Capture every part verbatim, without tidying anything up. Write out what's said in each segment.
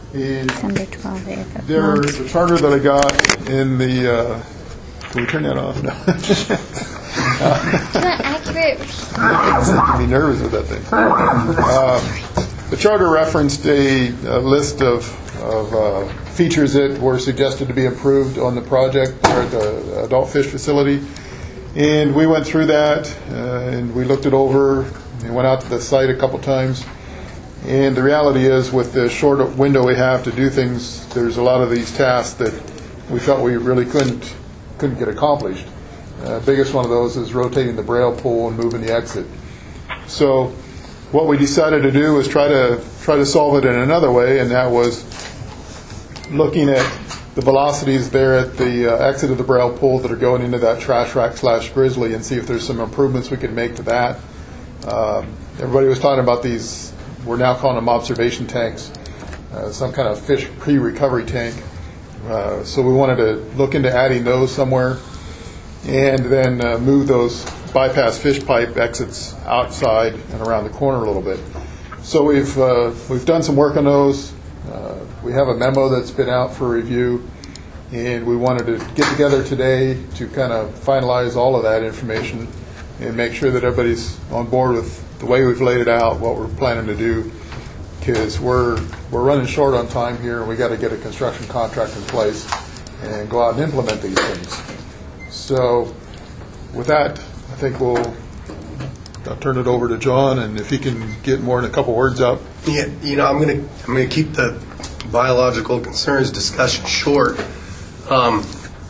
And December twelfth, if it there, wants. the charter that I got in the, uh, can we turn that off? No. It's not accurate. Making me nervous with that thing. Um, the charter referenced a, a list of, of uh, features that were suggested to be improved on the project or at the adult fish facility. And we went through that, uh, and we looked it over, and went out to the site a couple times. And the reality is, with the short window we have to do things, there's a lot of these tasks that we felt we really couldn't couldn't get accomplished. Uh, biggest one of those is rotating the braille pool and moving the exit. So what we decided to do was try to try to solve it in another way, and that was looking at the velocities there at the uh, exit of the braille pool that are going into that trash rack slash grizzly, and see if there's some improvements we could make to that. Um, everybody was talking about these, we're now calling them observation tanks, uh, some kind of fish pre-recovery tank. Uh, so we wanted to look into adding those somewhere, and then uh, move those bypass fish pipe exits outside and around the corner a little bit. So we've uh, we've done some work on those. Uh, we have a memo that's been out for review, and we wanted to get together today to kind of finalize all of that information and make sure that everybody's on board with the way we've laid it out, what we're planning to do, because we're we're running short on time here, and we got to get a construction contract in place and go out and implement these things. So with that, I think we'll I'll turn it over to John, and if he can get more than a couple words out. Yeah, you know, I'm going to I'm going to keep the biological concerns discussion short. Um,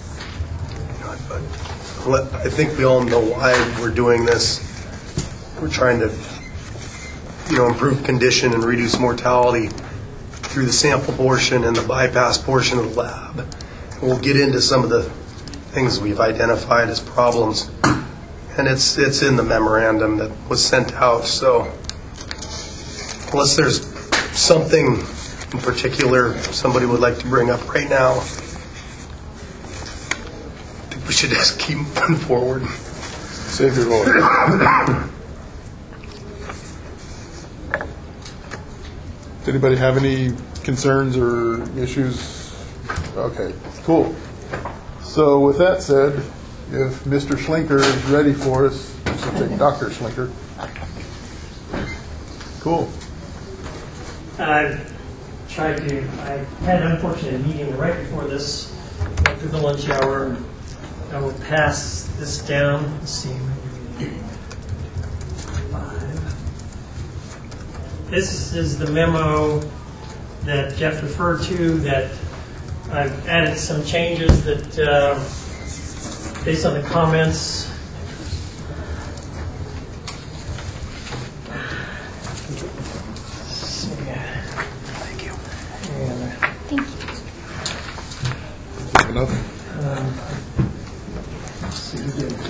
but I think we all know why we're doing this. We're trying to, you know, improve condition and reduce mortality through the sample portion and the bypass portion of the lab. We'll get into some of the things we've identified as problems, and it's it's in the memorandum that was sent out. So unless there's something in particular somebody would like to bring up right now, I think we should just keep moving forward. Save your voice. Does anybody have any concerns or issues? Okay, cool. So with that said, if Mister Schlinker is ready for us, I should say Doctor Schlinker. Cool. I tried to, I had an unfortunate meeting right before this, after the lunch hour. I will pass this down. Let's see. Five. This is the memo that Jeff referred to, that I've added some changes that, uh, based on the comments. Thank you. And, Thank you. Enough? um, let's see,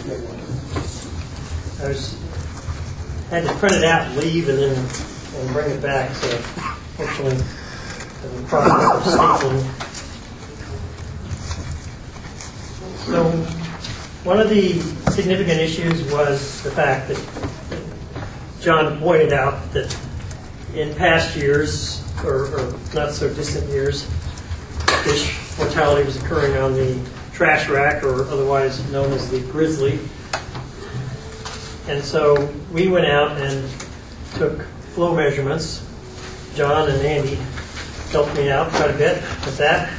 I was, had to print it out and leave and then and bring it back, so fortunately the process of stapling. So one of the significant issues was the fact that John pointed out that in past years, or, or not so distant years, fish mortality was occurring on the trash rack, or otherwise known as the grizzly. And so we went out and took flow measurements. John and Andy helped me out quite a bit with that.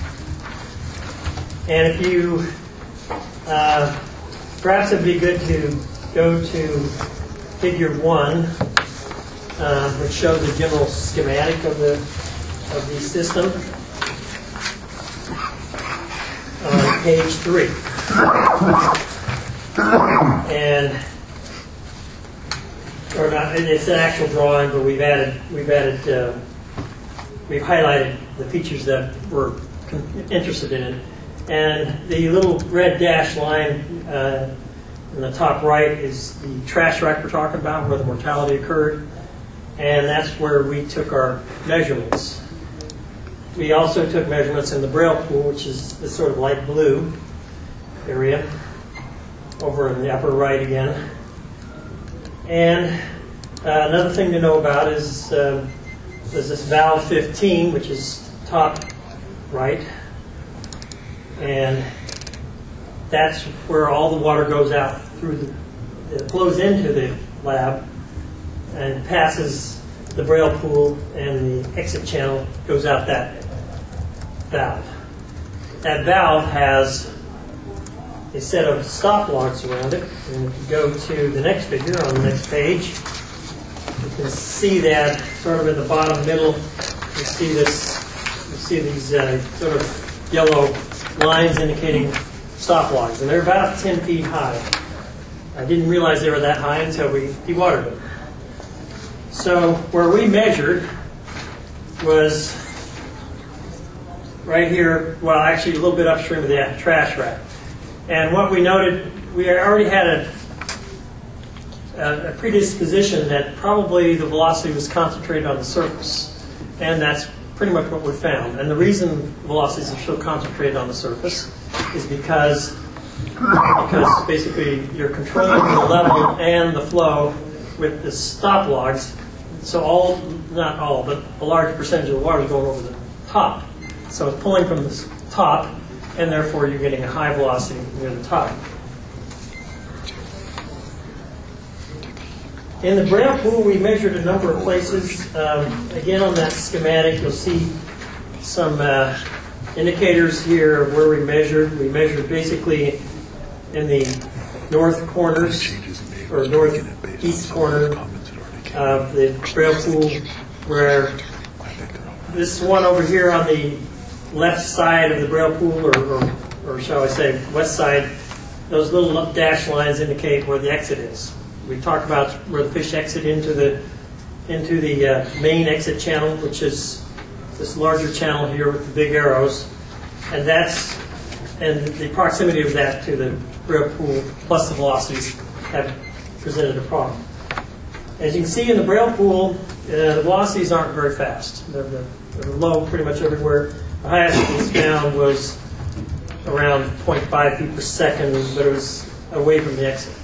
And if you, uh, perhaps it'd be good to go to figure one, uh, which shows a general schematic of the of the system. On page three. And or not, it's an actual drawing, but we've added we've added uh, we've highlighted the features that we're interested in. And the little red dashed line uh, in the top right is the trash rack we're talking about, where the mortality occurred. And that's where we took our measurements. We also took measurements in the braille pool, which is the sort of light blue area, over in the upper right again. And uh, another thing to know about is uh, there's this valve fifteen, which is top right, and that's where all the water goes out through the, it flows into the lab and passes the Braille pool, and the exit channel goes out that valve. That valve has a set of stop logs around it, and if you go to the next figure on the next page, you can see that sort of in the bottom middle, you see this, you see these uh, sort of yellow lines indicating stop logs, and they're about ten feet high. I didn't realize they were that high until we dewatered them. So where we measured was right here, well, actually a little bit upstream of the trash rack. And what we noted, we already had a, a, a predisposition that probably the velocity was concentrated on the surface. And that's pretty much what we found. And the reason velocities are so concentrated on the surface is because, because basically you're controlling the level and the flow with the stop logs. So all, not all, but a large percentage of the water is going over the top. So it's pulling from the top, and therefore you're getting a high velocity near the top. In the Braille pool, we measured a number of places. Um, again, on that schematic, you'll see some uh, indicators here of where we measured. We measured basically in the north corners, or northeast corner of the Braille pool, where this one over here on the left side of the Braille pool, or, or, or shall I say west side, those little dash lines indicate where the exit is. We talked about where the fish exit into the into the uh, main exit channel, which is this larger channel here with the big arrows, and that's and the proximity of that to the Braille pool plus the velocities have presented a problem. As you can see in the Braille pool, uh, the velocities aren't very fast. They're, they're low pretty much everywhere. The highest we found was around zero point five feet per second, but it was away from the exit.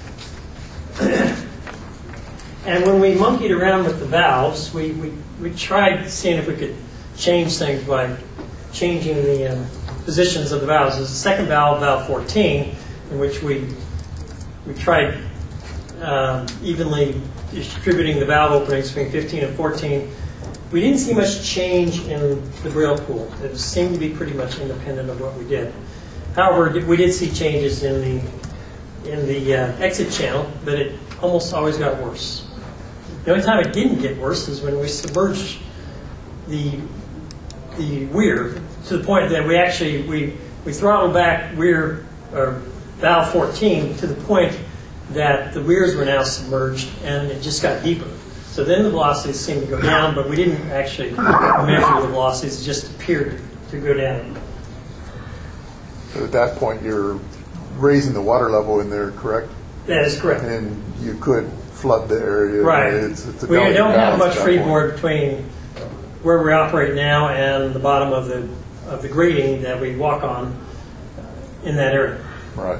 And when we monkeyed around with the valves, we, we, we tried seeing if we could change things by changing the um, positions of the valves. There's a second valve, valve fourteen, in which we, we tried um, evenly distributing the valve openings between fifteen and fourteen. We didn't see much change in the Braille pool. It seemed to be pretty much independent of what we did. However, we did see changes in the in the uh, exit channel, but it almost always got worse. The only time it didn't get worse is when we submerged the the weir to the point that we actually we we throttled back weir or valve fourteen to the point that the weirs were now submerged, and it just got deeper. So then the velocities seemed to go down, but we didn't actually measure the velocities; it just appeared to go down. So at that point, you're raising the water level in there, correct? That is correct. And you could flood the area. Right. It's, it's a we don't have much at that freeboard point. between where we operate now and the bottom of the of the grading that we walk on in that area. Right.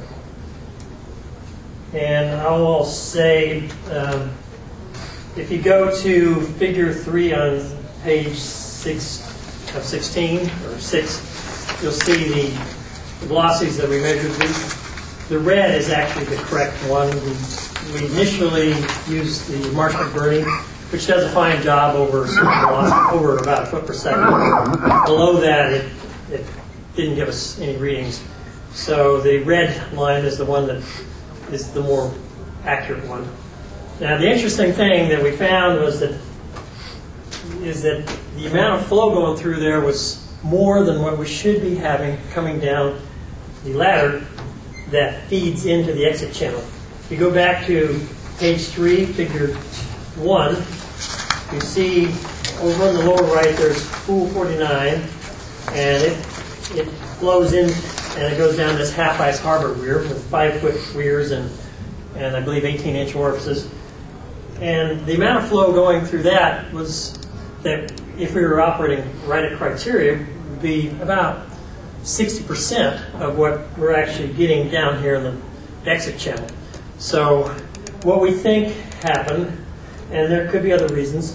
And I will say, um, if you go to Figure three on page six of sixteen or six, you'll see the velocities that we measured. The red is actually the correct one. We, we initially used the Marsh McBurney, which does a fine job over a certain velocity, over about a foot per second. Below that, it, it didn't give us any readings. So the red line is the one that is the more accurate one. Now, the interesting thing that we found was that is that the amount of flow going through there was more than what we should be having coming down the ladder that feeds into the exit channel. If you go back to page three, figure one, you see over on the lower right there's pool forty-nine, and it it flows in and it goes down this half-ice harbor weir with five-foot weirs and and I believe eighteen-inch orifices. And the amount of flow going through that was that if we were operating right at criteria would be about sixty percent of what we're actually getting down here in the exit channel. So what we think happened, and there could be other reasons,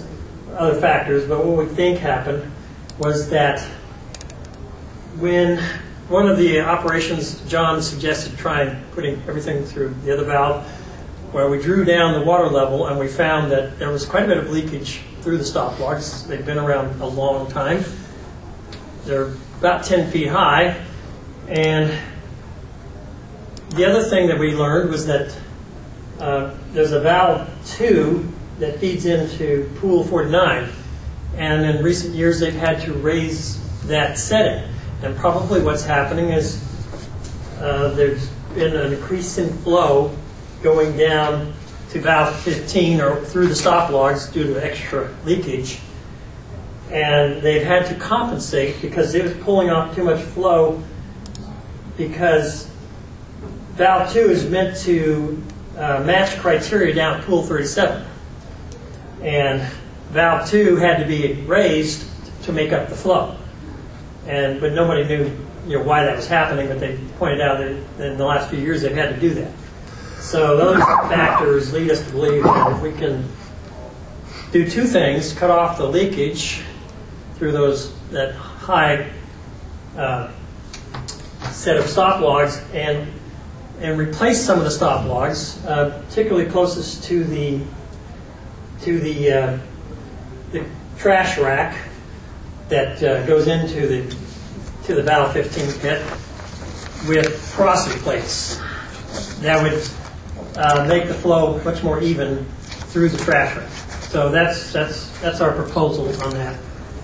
other factors, but what we think happened was that when one of the operations, John suggested trying putting everything through the other valve, where we drew down the water level and we found that there was quite a bit of leakage through the stop logs. They've been around a long time. They're about ten feet high. And the other thing that we learned was that uh, there's a valve two that feeds into pool forty-nine. And in recent years, they've had to raise that setting. And probably what's happening is uh, there's been an increase in flow going down to valve fifteen or through the stop logs due to extra leakage. And they've had to compensate because it was pulling off too much flow, because valve two is meant to uh, match criteria down at pool thirty-seven. And valve two had to be raised to make up the flow. And but nobody knew, you know, why that was happening, but they pointed out that in the last few years they've had to do that. So those factors lead us to believe that if we can do two things: cut off the leakage through those that high uh, set of stop logs, and and replace some of the stop logs, uh, particularly closest to the to the uh, the trash rack that uh, goes into the to the valve fifteen pit, with porosity plates that would uh, make the flow much more even through the trash rack. So that's that's that's our proposal on that.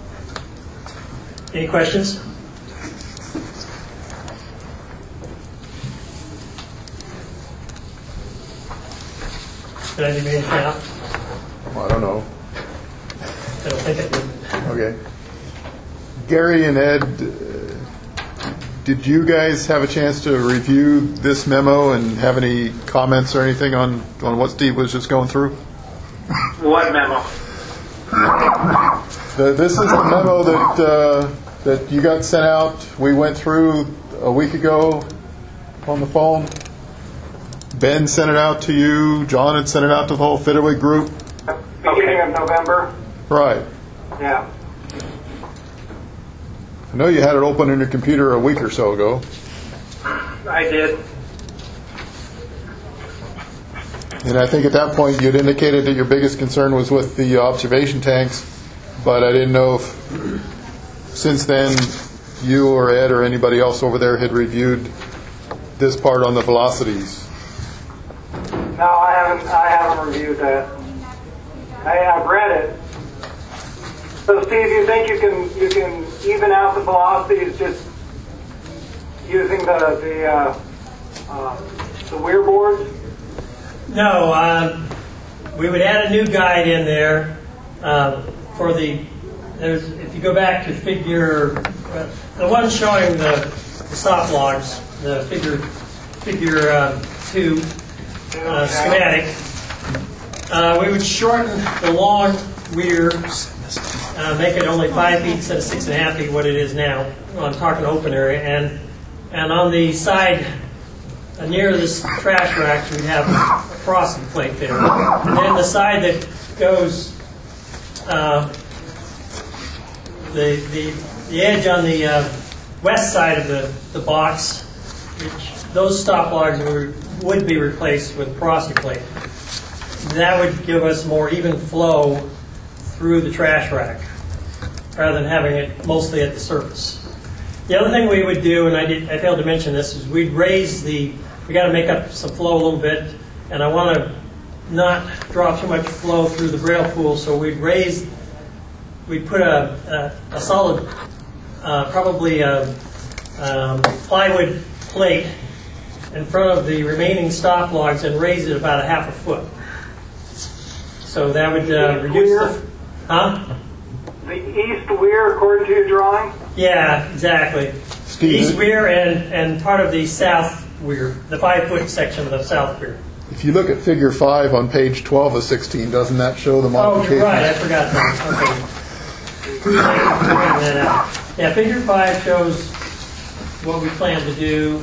Any questions? Did I do anything out? Well, I don't know. I don't think it did. Okay. Gary and Ed, uh, did you guys have a chance to review this memo and have any comments or anything on, on what Steve was just going through? What memo? The, this is the memo that uh, that you got sent out. We went through a week ago on the phone. Ben sent it out to you. John had sent it out to the whole Fitterwig group. Beginning of November? Right. Yeah. I know you had it open in your computer a week or so ago. I did. And I think at that point you'd indicated that your biggest concern was with the observation tanks, but I didn't know if since then you or Ed or anybody else over there had reviewed this part on the velocities. No, I haven't. I haven't reviewed that. I, I've read it. So, Steve, you think you can you can even out the velocities just using the the uh, uh, the weir boards? No, um, we would add a new guide in there uh, for the. There's if you go back to figure uh, the one showing the, the stop logs, the figure figure uh, two uh, schematic. Uh, we would shorten the long weir, uh, make it only five feet instead of six and a half feet, what it is now. I'm talking open area, and and on the side uh, near this trash rack, we have a frosting plate there, and then the side that goes uh, the the the edge on the uh, west side of the the box, which those stop logs would would be replaced with porosity plate. That would give us more even flow through the trash rack, rather than having it mostly at the surface. The other thing we would do, and I did, I failed to mention this, is we'd raise the. We got to make up some flow a little bit, and I want to not draw too much flow through the braille pool, so we'd raise. We'd put a a, a solid, uh, probably a um, plywood plate in front of the remaining stop logs and raise it about a half a foot. So that would uh, reduce the... Huh? The east weir, according to your drawing? Yeah, exactly. Steve, East weir and, and part of the south weir, the five-foot section of the south weir. if you look at figure five on page twelve of sixteen, doesn't that show the Oh, modifications? you're right. I forgot that. Okay. Bring that out. Yeah, figure five shows what we plan to do.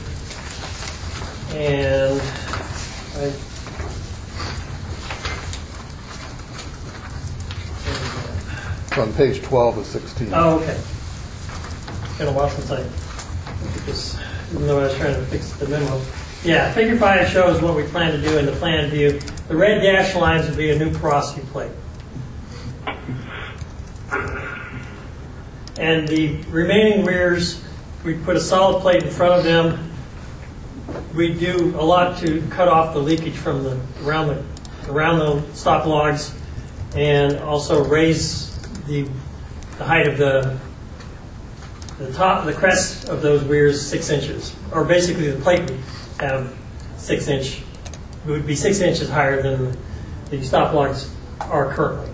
And I, there we go. It's on page twelve of sixteen. Oh, okay. It's been a while since I looked at this, even though I was trying to fix the memo. Yeah, figure five shows what we plan to do in the plan view. The red dashed lines would be a new porosity plate. And the remaining weirs, we put a solid plate in front of them. We do a lot to cut off the leakage from the around the around the stop logs, and also raise the the height of the the top the crest of those weirs six inches, or basically the plate would have six inch. It would be six inches higher than the stop logs are currently.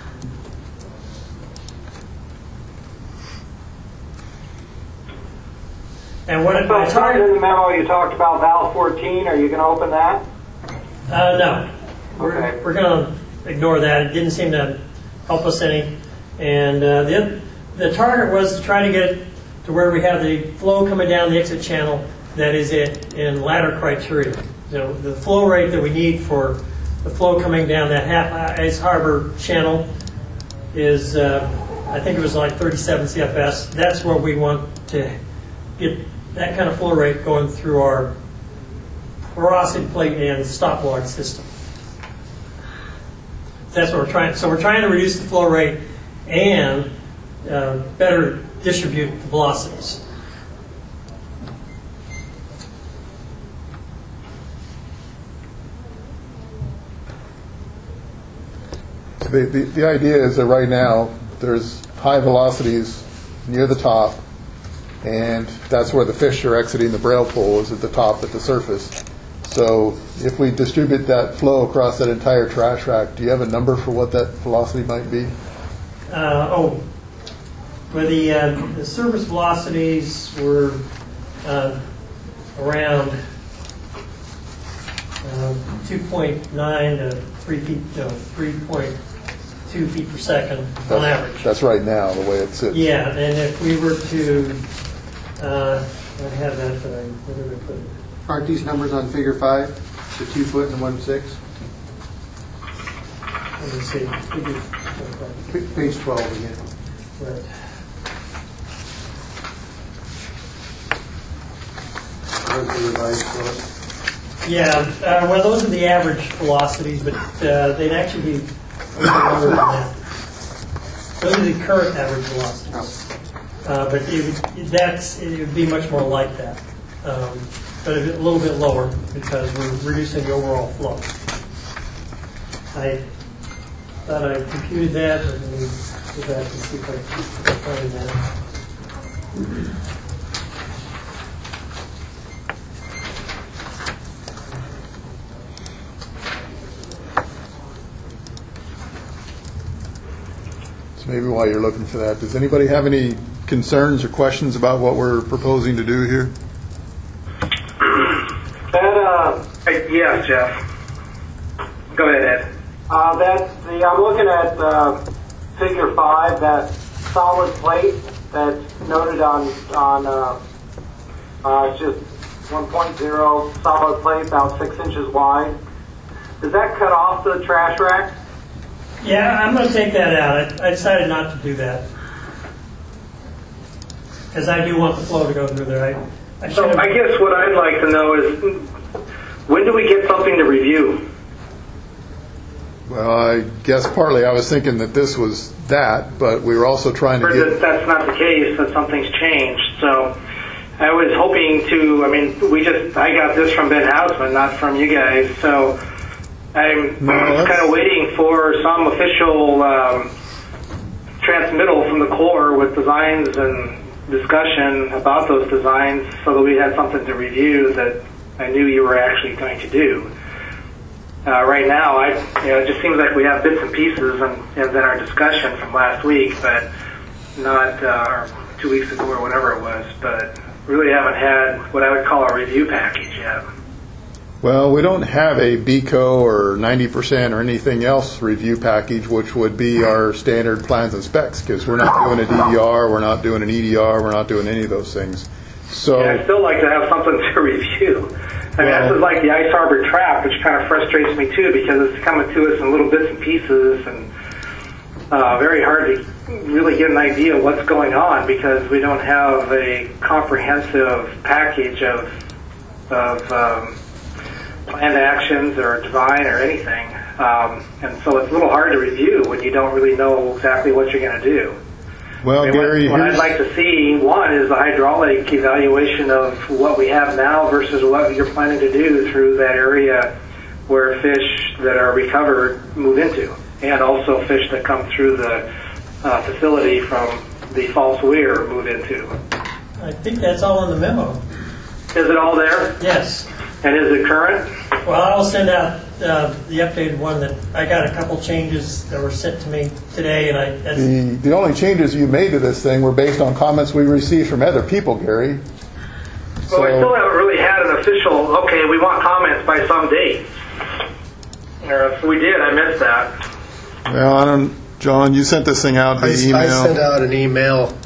And what it, So my started target? in the memo, you talked about valve fourteen. Are you going to open that? Uh, no, we're, Okay. we're going to ignore that. It didn't seem to help us any. And uh, the the target was to try to get to where we have the flow coming down the exit channel that is it in ladder criteria. You know, the flow rate that we need for the flow coming down that half ice harbor channel is, uh, I think it was like thirty-seven C F S. That's where we want to get that kind of flow rate going through our porosity plate and stop log system. That's what we're trying. So we're trying to reduce the flow rate and uh, better distribute the velocities. The, the, the idea is that right now there's high velocities near the top, and that's where the fish are exiting the braille pool, is at the top at the surface. So if we distribute that flow across that entire trash rack, do you have a number for what that velocity might be? Uh, oh, where the, uh, the surface velocities were uh, around uh, two point nine to three feet, no, three point two feet per second on average. That's right now, the way it sits. Yeah, and if we were to, uh, I have that, but I, where did I put it? Aren't these numbers on figure five, the two foot and one six? Let me see. P- Page twelve again. Right. Where's the revised flow? Yeah, uh, well, those are the average velocities, but uh, they'd actually be a little lower than that. Those are the current average velocities. Uh, but it would, that's, it would be much more like that. Um, but a, bit, a little bit lower because we're reducing the overall flow. I thought I computed that, but let me go back and see if I can find that. So maybe while you're looking for that, does anybody have any concerns or questions about what we're proposing to do here? That, uh, Hey, yes, Jeff. Go ahead, Ed. uh, that, the, I'm looking at uh, figure five, that solid plate that's noted on, on uh, uh, it's just one point zero solid plate, about six inches wide. Does that cut off the trash rack? Yeah, I'm going to take that out. I, I decided not to do that because I do want the flow to go through there. I, I should So have. I guess what I'd like to know is, when do we get something to review? Well, I guess partly I was thinking that this was that, but we were also trying to Or get... that that's not the case, that something's changed. So I was hoping to, I mean, we just, I got this from Ben Hausman, not from you guys. So I'm No, that's- kind of waiting for some official um, transmittal from the Corps with designs and discussion about those designs so that we had something to review that I knew you were actually going to do. Uh, right now, I, you know, it just seems like we have bits and pieces and, and then our discussion from last week, but not uh, or two weeks ago or whatever it was, but really haven't had what I would call a review package yet. Well, we don't have a B C O or ninety percent or anything else review package, which would be our standard plans and specs, because we're not doing a D D R, we're not doing an E D R, we're not doing any of those things. So, And I'd still like to have something to review. I mean, Well- this is like the Ice Harbor Trap, which kind of frustrates me too, because it's coming to us in little bits and pieces, and uh, very hard to really get an idea of what's going on because we don't have a comprehensive package of, of um, planned actions or design or anything. Um, and so it's a little hard to review when you don't really know exactly what you're going to do. Well, I mean, Gary, what, what I'd here's- like to see, one, is the hydraulic evaluation of what we have now versus what you're planning to do through that area where fish that are recovered move into, and also fish that come through the uh, facility from the false weir move into. I think that's all in the memo. Is it all there? Yes. And is it current? Well, I'll send out uh, the updated one that I got a couple changes that were sent to me today, and I. That's, The, the only changes you made to this thing were based on comments we received from other people, Gary. Well, we still haven't really had an official, okay, we want comments by some date. Or if we did, I missed that. Well, I don't, John, you sent this thing out I, via email. I sent out an email.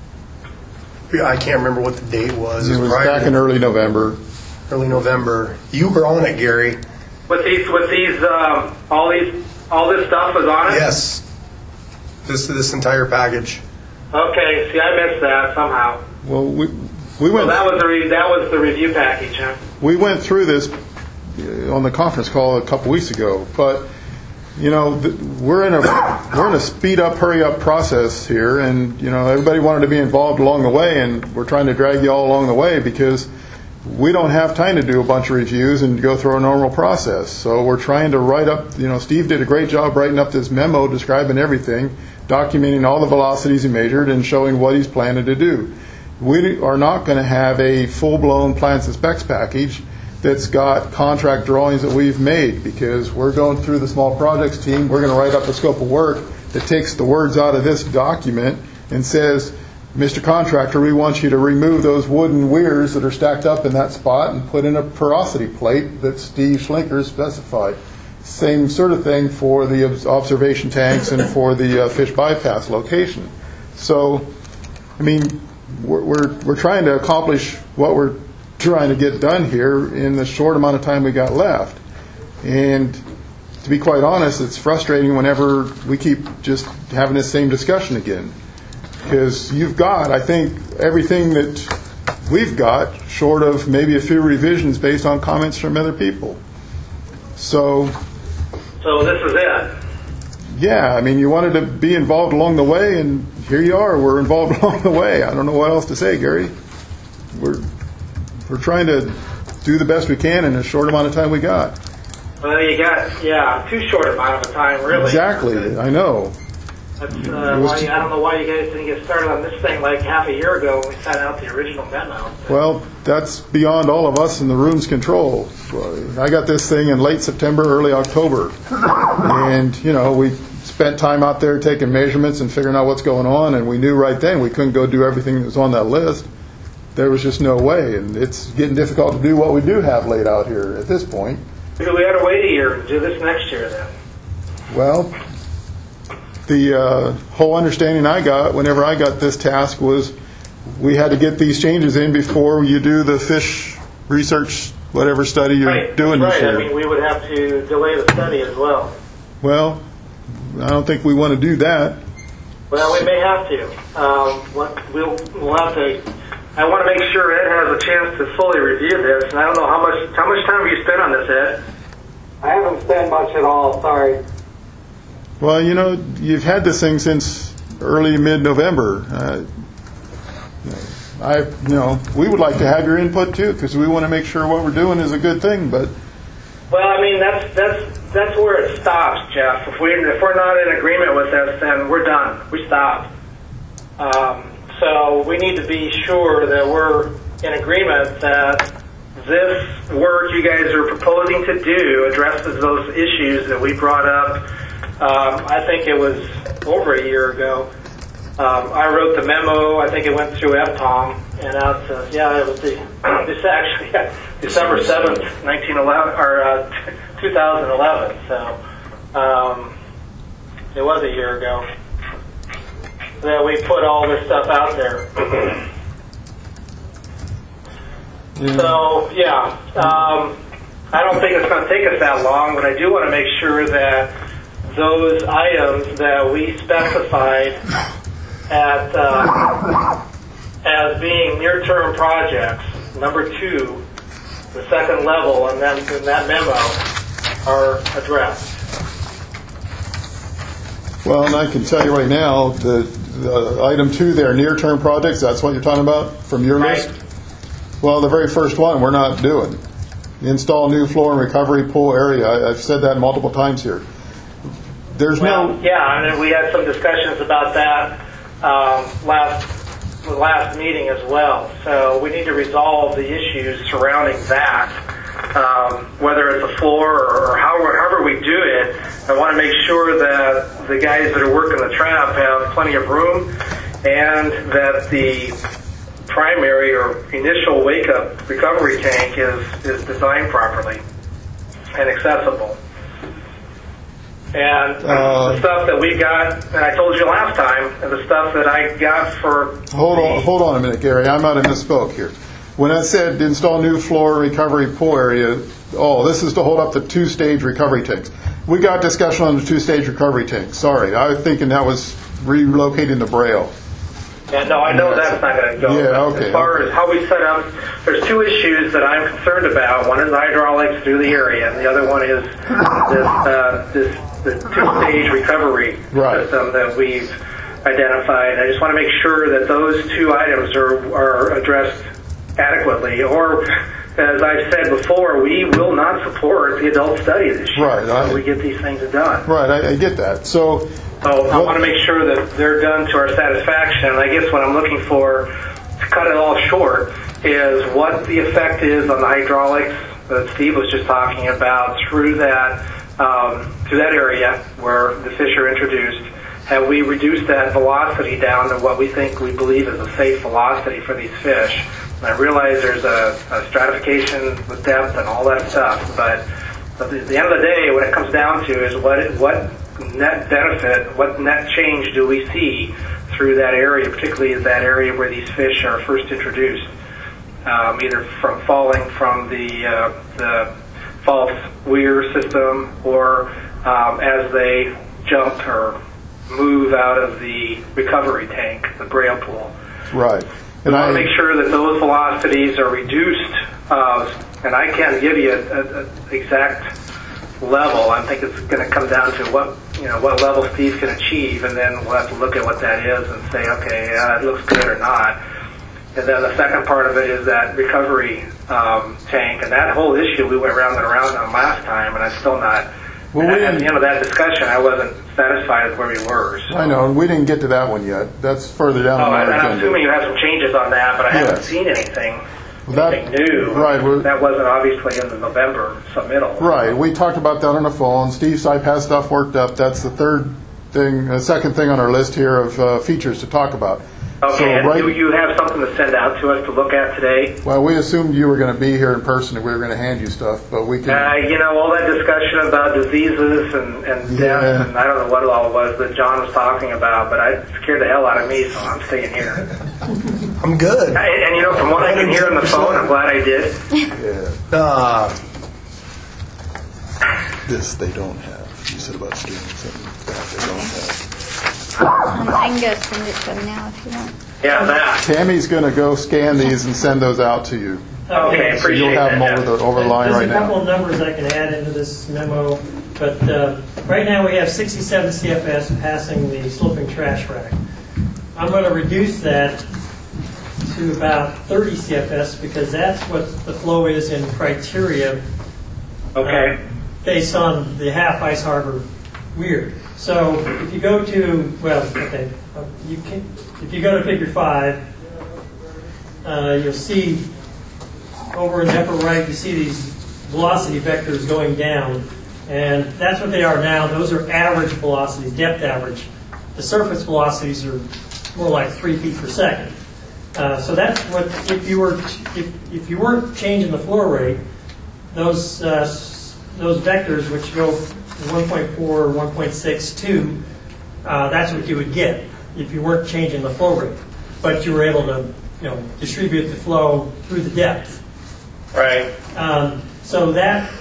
I can't remember what the date was. It was prior back to in early November. early November. You were on it, Gary. With these, with these, um, all these, all this stuff was on it? Yes. This this entire package. Okay, see, I missed that somehow. Well, we we Well, went that was the re- that was the review package, huh? we went through this uh, on the conference call a couple weeks ago, but you know th- we're in a we're in a speed up, hurry up process here, and you know everybody wanted to be involved along the way, and we're trying to drag you all along the way because we don't have time to do a bunch of reviews and go through a normal process. So we're trying to write up. You know, Steve did a great job writing up this memo describing everything, documenting all the velocities he measured, and showing what he's planning to do. We are not going to have a full-blown plans and specs package that's got contract drawings that we've made because we're going through the small projects team. We're going to write up a scope of work that takes the words out of this document and says, Mister Contractor, we want you to remove those wooden weirs that are stacked up in that spot and put in a porosity plate that Steve Schlinker specified. Same sort of thing for the obs- observation tanks and for the uh, fish bypass location. So, I mean, we're, we're we're trying to accomplish what we're trying to get done here in the short amount of time we got left. And to be quite honest, it's frustrating whenever we keep just having this same discussion again. Because you've got, I think, everything that we've got, short of maybe a few revisions based on comments from other people. So, So this is it. yeah, I mean, you wanted to be involved along the way, and here you are. We're involved along the way. I don't know what else to say, Gary. We're we're trying to do the best we can in a short amount of time we got. Well, you got, yeah, too short amount of time, really. Exactly, I know. That's, uh, It was why, just- I don't know why you guys didn't get started on this thing like half a year ago when we sent out the original memo. Well, that's beyond all of us in the room's control. I got this thing in late September, early October. And, you know, we spent time out there taking measurements and figuring out what's going on, and we knew right then we couldn't go do everything that was on that list. There was just no way, and it's getting difficult to do what we do have laid out here at this point. Maybe we had to wait a year and do this next year then. Well, the uh, whole understanding I got whenever I got this task was we had to get these changes in before you do the fish research, whatever study you're Right, doing right. this year. I mean, we would have to delay the study as well. Well, I don't think we want to do that. Well, we may have to. Um, what- we'll, we'll have to. I want to make sure Ed has a chance to fully review this, and I don't know how much how much time have you spent on this, Ed? I haven't spent much at all, sorry. Well, you know, you've had this thing since early mid-November. Uh, I, you know, we would like to have your input too, because we want to make sure what we're doing is a good thing. But Well, I mean that's that's that's where it stops, Jeff. If we if we're not in agreement with this, then we're done. We stop. Um, so we need to be sure that we're in agreement that this work you guys are proposing to do addresses those issues that we brought up. Um, I think it was over a year ago. Um, I wrote the memo. I think it went through F P O M, and out. Uh, yeah, it was the this actually yeah, December seventh, nineteen eleven or uh, two thousand eleven. So um, it was a year ago that we put all this stuff out there. yeah. So yeah, um, I don't think it's going to take us that long, but I do want to make sure that those items that we specified at uh, as being near-term projects, number two, the second level, and then in that memo, are addressed. Well, and I can tell you right now, the, the item two there, near-term projects, that's what you're talking about from your Right. list? Well, the very first one, we're not doing. Install new floor and recovery pool area. I, I've said that multiple times here. There's Well, no... yeah, and then we had some discussions about that um, last the last meeting as well. So we need to resolve the issues surrounding that, um, whether it's a floor or, or however, however we do it. I want to make sure that the guys that are working the trap have plenty of room, and that the primary or initial wake-up recovery tank is, is designed properly and accessible. And Uh, the stuff that we got, and I told you last time, and the stuff that I got for... Hold the- on, hold on a minute, Gary. I might have misspoke here. When I said install new floor recovery pool area, oh, this is to hold up the two-stage recovery tanks. We got discussion on the two-stage recovery tanks. Sorry, I was thinking that was relocating the Braille. Yeah, no, I know that's not going to go. Yeah, But okay, As far okay. as how we set up, there's two issues that I'm concerned about. One is hydraulics through the area, and the other one is this, uh, this the two-stage recovery Right. system that we've identified. I just want to make sure that those two items are, are addressed adequately. Or, as I've said before, we will not support the adult study this year Right, I- until we get these things done. Right, I, I get that. So, So I What- want to make sure that they're done to our satisfaction. And I guess what I'm looking for, to cut it all short, is what the effect is on the hydraulics that Steve was just talking about through that um, through that area where the fish are introduced. Have we reduced that velocity down to what we think we believe is a safe velocity for these fish? And I realize there's a, a stratification with depth and all that stuff, but at the, at the end of the day, what it comes down to is what it, what net benefit, what net change do we see through that area, particularly that area where these fish are first introduced, um, either from falling from the uh, the false weir system or um, as they jump or move out of the recovery tank, the Braille pool. right. We And want to I, make sure that those velocities are reduced, uh, and I can't give you an exact level. I think it's going to come down to what you know what level Steve can achieve, and then we'll have to look at what that is and say, okay, uh, it looks good or not. And then the second part of it is that recovery um, tank, and that whole issue we went round and around on last time, and I'm still not. Well, and we at didn't- the end of that discussion, I wasn't satisfied with where we were. So. I know, and we didn't get to that one yet. That's further down Oh, on our and I'm agenda. assuming you have some changes on that, but I haven't Yes. seen anything, Well, that- anything new. right, we're- That wasn't obviously in the November submittal. Right, we talked about that on the phone. Steve Sipe has stuff worked up. That's the third thing, the second thing on our list here of uh, features to talk about. Okay, So, and right- do you have something to send out to us to look at today? Well, we assumed you were going to be here in person and we were going to hand you stuff, but we can... Uh, you know, all that discussion about diseases and, and Yeah. death, and I don't know what it all was that John was talking about, but I- it scared the hell out of me, so I'm staying here. I'm good. And, and you know, from what I can hear on the phone, I'm glad I did. Yeah, Uh, this they don't have. You said about students and that they don't have. Um, I can go send it to them now if you want. Yeah, that. Tammy's going to go scan these and send those out to you. Okay, So you'll appreciate have them that. over the, over the line right There's a couple now. of numbers I can add into this memo, but uh, right now we have sixty-seven C F S passing the sloping trash rack. I'm going to reduce that to about thirty C F S because that's what the flow is in criteria Okay. uh, based on the half ice harbor weir. So if you go to, well, okay, uh, you can, if you go to figure five, uh, you'll see over in the upper right, you see these velocity vectors going down, and that's what they are now. Those are average velocities, depth average. The surface velocities are more like three feet per second. Uh, so that's what, if you were, if, if you weren't changing the flow rate, those uh, s- those vectors which go one point four, one point six two, uh, that's what you would get if you weren't changing the flow rate, but you were able to, you know, distribute the flow through the depth. Right. Um, so that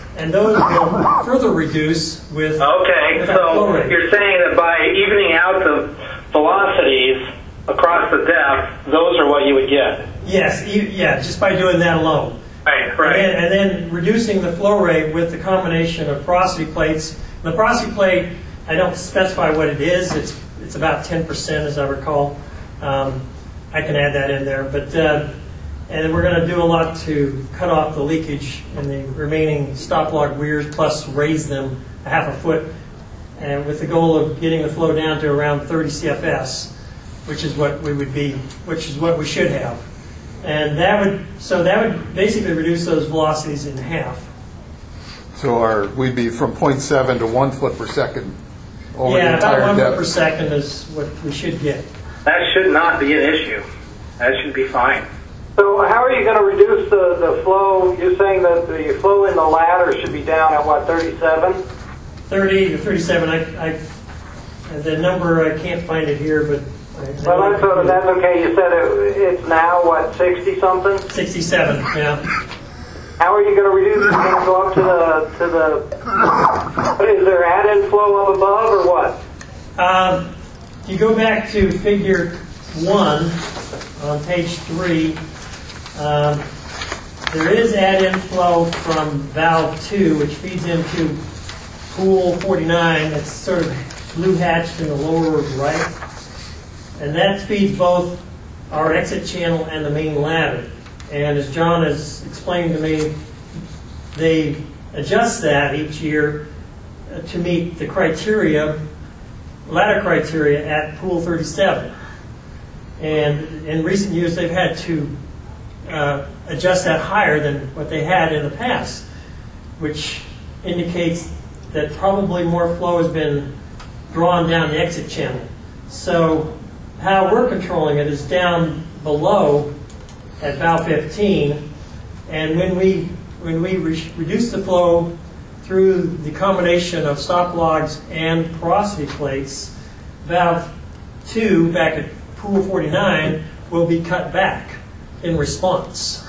and those will further reduce with Okay, with our flow so rate. you're saying that by evening out the velocities across the depth, those are what you would get. Yes, e- yeah, just by doing that alone. Right, right. And, and then reducing the flow rate with the combination of porosity plates. The porosity plate, I don't specify what it is. It's it's about ten percent, as I recall. Um, I can add that in there, but uh, and we're going to do a lot to cut off the leakage in the remaining stop log weirs, plus raise them a half a foot, and with the goal of getting the flow down to around thirty C F S, which is what we would be, which is what we should have. And that would, so that would basically reduce those velocities in half. So our, we'd be from point seven to one foot per second over the Yeah, about entire one foot per depth. second is what we should get. That should not be an issue. That should be fine. So how are you going to reduce the, the flow? You're saying that the flow in the ladder should be down at what, thirty-seven? thirty to thirty-seven, I, I, the number, I can't find it here, but. I- Well, that's, so that's okay. You said it, it's now, what, sixty-something? sixty-seven, yeah. How are you going to reduce it? Going to go up to the, to the, what, is there add-in flow up above or what? Um, if you go back to figure one on page three, um, there is add-in flow from valve two, which feeds into pool forty-nine. It's sort of blue hatched in the lower right. And that feeds both our exit channel and the main ladder. And as John has explained to me, they adjust that each year uh, to meet the criteria, ladder criteria at pool thirty-seven. And in recent years, they've had to uh, adjust that higher than what they had in the past, which indicates that probably more flow has been drawn down the exit channel. So how we're controlling it is down below at valve fifteen, and when we when we re- reduce the flow through the combination of stop logs and porosity plates, valve two back at pool forty-nine will be cut back in response.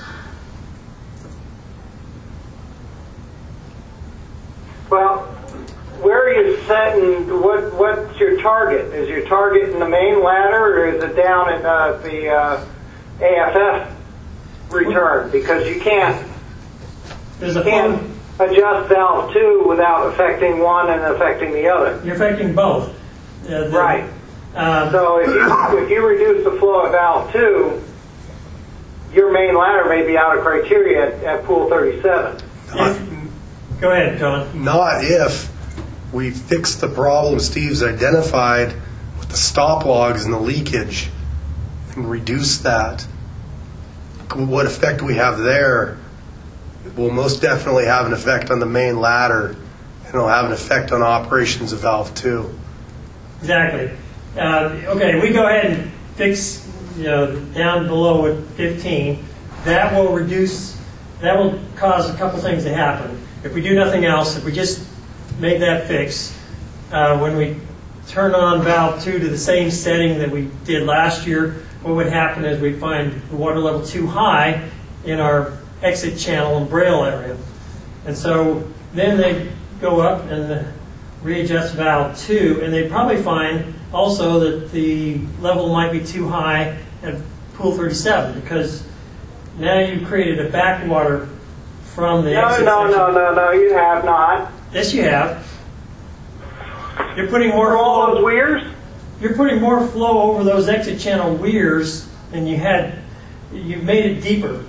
Well, where are you setting, what, what's your target? Is your target in the main ladder or is it down at uh, the uh, A F F return? Because you can't, There's a can't flow, adjust valve two without affecting one and affecting the other. you're affecting both. Uh, the- Right. Uh, So if you, if you reduce the flow of valve two, your main ladder may be out of criteria at, at pool thirty-seven. if- go ahead, John. Not if we fix the problem Steve's identified with the stop logs and the leakage and reduce that. What effect we have there will most definitely have an effect on the main ladder, and it'll have an effect on operations of valve two. Exactly. Uh, okay, we go ahead and fix, you know, down below at fifteen. That will reduce, that will cause a couple things to happen. If we do nothing else, if we just make that fix, uh, when we turn on valve two to the same setting that we did last year, what would happen is we'd find the water level too high in our exit channel and braille area. And so then they go up and readjust valve two, and they probably find also that the level might be too high at pool thirty-seven, because now you've created a backwater from the No, exit no, section. no, no, no, you have not. Yes, you have. You're putting more For all flow. those weirs? You're putting more flow over those exit channel weirs than you had. You've made it deeper.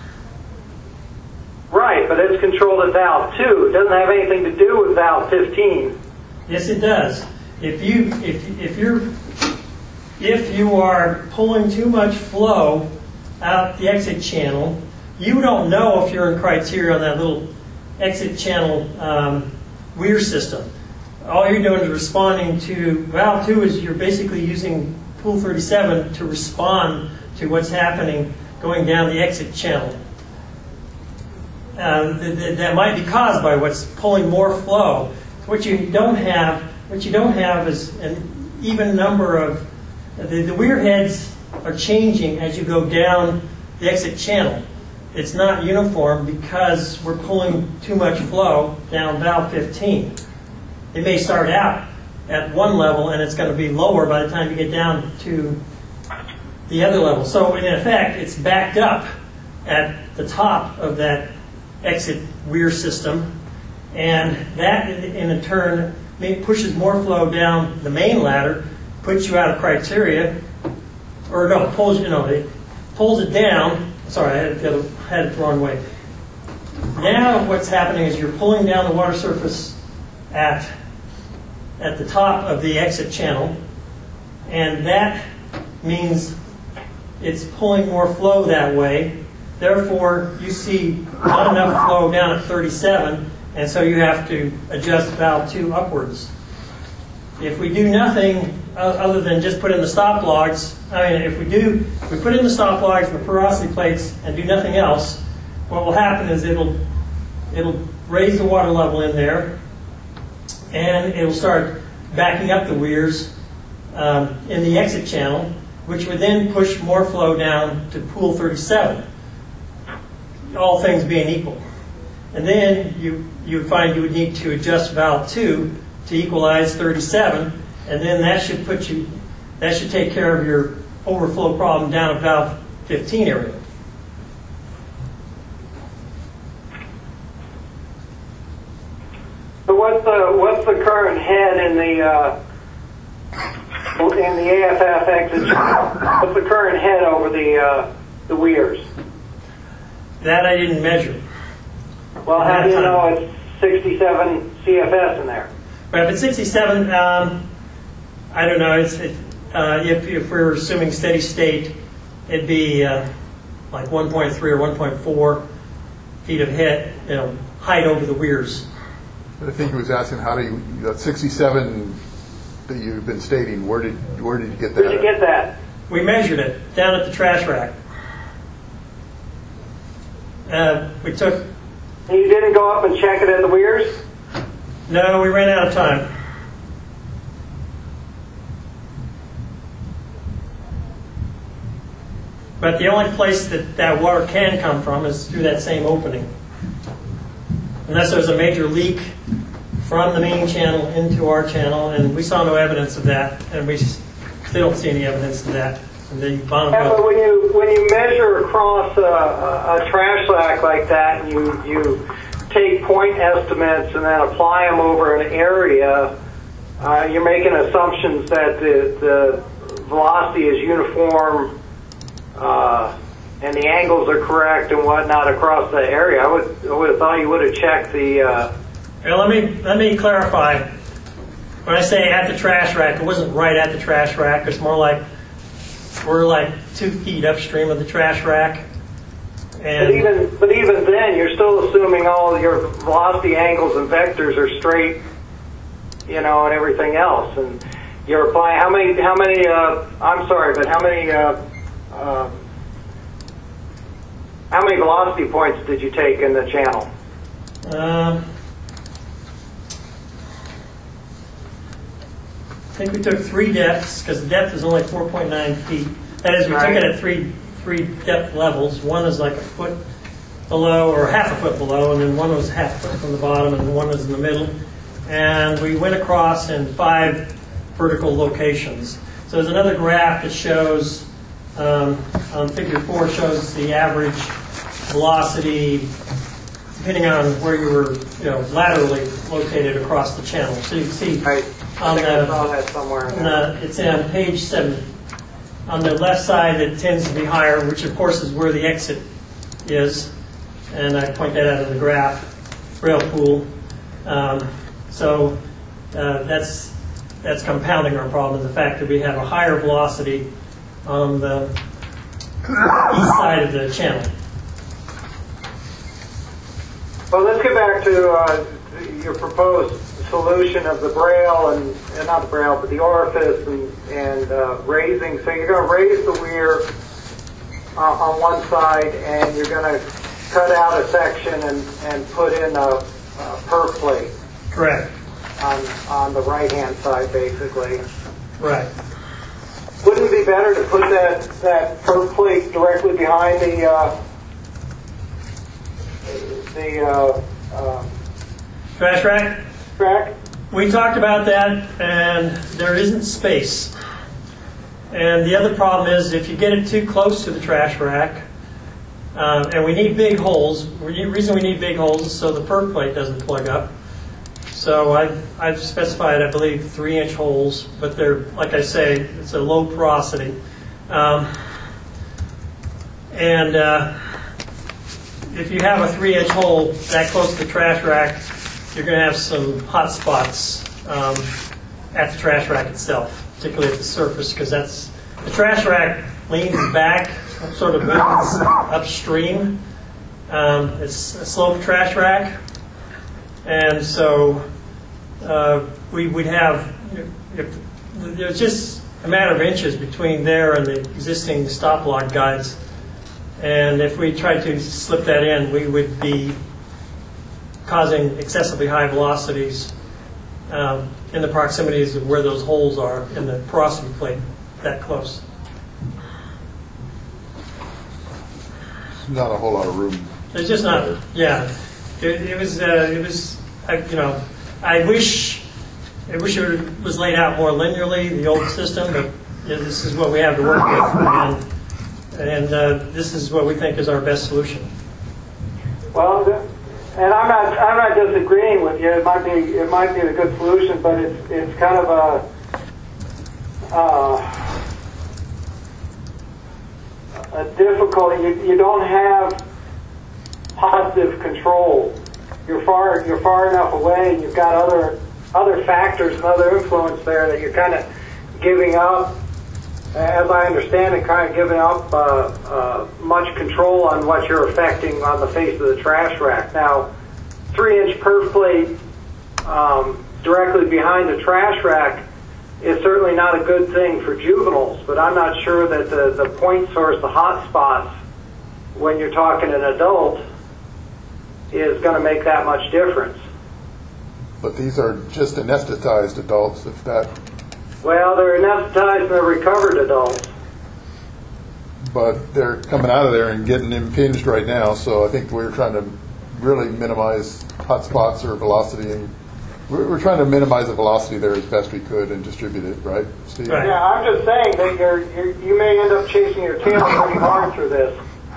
Right, but it's controlled at valve two. It doesn't have anything to do with valve fifteen. Yes, it does. If you if if you're if you are pulling too much flow out the exit channel, you don't know if you're in criteria on that little exit channel um, weir system. All you're doing is responding to valve two. Is you're basically using pool thirty-seven to respond to what's happening going down the exit channel. Uh, th- th- that might be caused by what's pulling more flow. What you don't have, what you don't have is an even number of the, the weir heads are changing as you go down the exit channel. it's not uniform because we're pulling too much flow down valve fifteen. It may start out at one level and it's going to be lower by the time you get down to the other level. So in effect, it's backed up at the top of that exit weir system, and that in turn pushes more flow down the main ladder, puts you out of criteria, or no, pulls you know it pulls it down. Sorry, I had it the other, had it the wrong way. Now what's happening is you're pulling down the water surface at at the top of the exit channel, and that means it's pulling more flow that way. Therefore, you see not enough flow down at thirty-seven, and so you have to adjust valve two upwards. If we do nothing other than just put in the stop logs, I mean, if we do, if we put in the stop logs and the porosity plates and do nothing else, what will happen is it'll it'll raise the water level in there, and it'll start backing up the weirs um, in the exit channel, which would then push more flow down to pool thirty-seven, all things being equal. And then you, you would find you would need to adjust valve two to equalize thirty-seven, and then that should put you, that should take care of your overflow problem down at valve fifteen area. So what's the what's the current head in the uh, in the A F F exit channel? What's the current head over the uh, the weirs? That I didn't measure. Well, how do you know it's sixty-seven C F S in there? But if it's sixty-seven, um, I don't know. It's, it, uh, if, if we're assuming steady state, it'd be uh, like one point three or one point four feet of head, you know, height over the weirs. I think he was asking how do you, that sixty-seven that you've been stating, where did where did you get that? Where'd you get that? We measured it down at the trash rack. Uh, we took. And you didn't go up and check it at the weirs? No, we ran out of time. But the only place that that water can come from is through that same opening. Unless there's a major leak from the main channel into our channel, and we saw no evidence of that, and we still don't see any evidence of that. And the bottom Yeah, but when you when you measure across a, a, a trash sack like that, and you you take point estimates and then apply them over an area, uh, you're making assumptions that the, the velocity is uniform uh, and the angles are correct and whatnot across the area. I would I would have thought you would have checked the. Uh, Well, let me let me clarify. When I say at the trash rack, it wasn't right at the trash rack. It's more like we're like two feet upstream of the trash rack. And but even but even then, you're still assuming all your velocity angles and vectors are straight, you know, and everything else. And you're applying how many how many? Uh, I'm sorry, but how many? Uh, uh, how many velocity points did you take in the channel? Uh, I think we took three depths because the depth is only four point nine feet. That is, we Right. took it at three three depth levels. One is like a foot below or half a foot below, and then one was half a foot from the bottom, and one was in the middle. And we went across in five vertical locations. So there's another graph that shows, um, on figure four, shows the average velocity depending on where you were, you know, laterally located across the channel. So you can see Right. I on think I the, saw that somewhere. on the, it's on page seven. On the left side, it tends to be higher, which of course is where the exit is, and I point that out in the graph, rail pool. Um, so uh, that's that's compounding our problem, the fact that we have a higher velocity on the east side of the channel. Well, let's get back to uh, your proposed solution of the braille and, and not the braille, but the orifice and, and uh, raising. So you're going to raise the weir uh, on one side, and you're going to cut out a section and, and put in a, a perf plate Correct. on on the right-hand side, basically. Right. Wouldn't it be better to put that that perf plate directly behind the uh, the uh, uh, Trash rack? track? We talked about that, and there isn't space. And the other problem is if you get it too close to the trash rack, um, and we need big holes. The reason we need big holes is so the perk plate doesn't plug up. So I've, I've specified, I believe, three-inch holes, but they're, like I say, it's a low porosity. Um, and uh, if you have a three-inch hole that close to the trash rack, you're going to have some hot spots um, at the trash rack itself, particularly at the surface, because that's the trash rack leans back, sort of moves upstream. Um, it's a slope trash rack, and so uh, we would have, if, there's just a matter of inches between there and the existing stop log guides, and if we tried to slip that in, we would be causing excessively high velocities um, in the proximities of where those holes are in the porosity plate that close. Not a whole lot of room. There's just not, yeah. It, it was, uh, it was, I, you know, I wish, I wish it was laid out more linearly, the old system, but you know, this is what we have to work with, and, and uh, this is what we think is our best solution. Well, the, and I'm not I'm not disagreeing with you. It might be it might be a good solution, but it's it's kind of a uh, a difficult. You you don't have positive control. You're far you're far enough away, and you've got other other factors and other influence there that you're kind of giving up. As I understand it, kind of giving up uh, uh, much control on what you're affecting on the face of the trash rack. Now, three-inch perf plate um, directly behind the trash rack is certainly not a good thing for juveniles, but I'm not sure that the, the point source, the hot spots, when you're talking an adult, is going to make that much difference. But these are just anesthetized adults, if that... Well, they're anesthetized and they're recovered adults. But they're coming out of there and getting impinged right now, so I think we're trying to really minimize hot spots or velocity. And we're, we're trying to minimize the velocity there as best we could and distribute it, right, Steve? Right. Yeah, I'm just saying that you're, you're, you may end up chasing your tail pretty hard through this.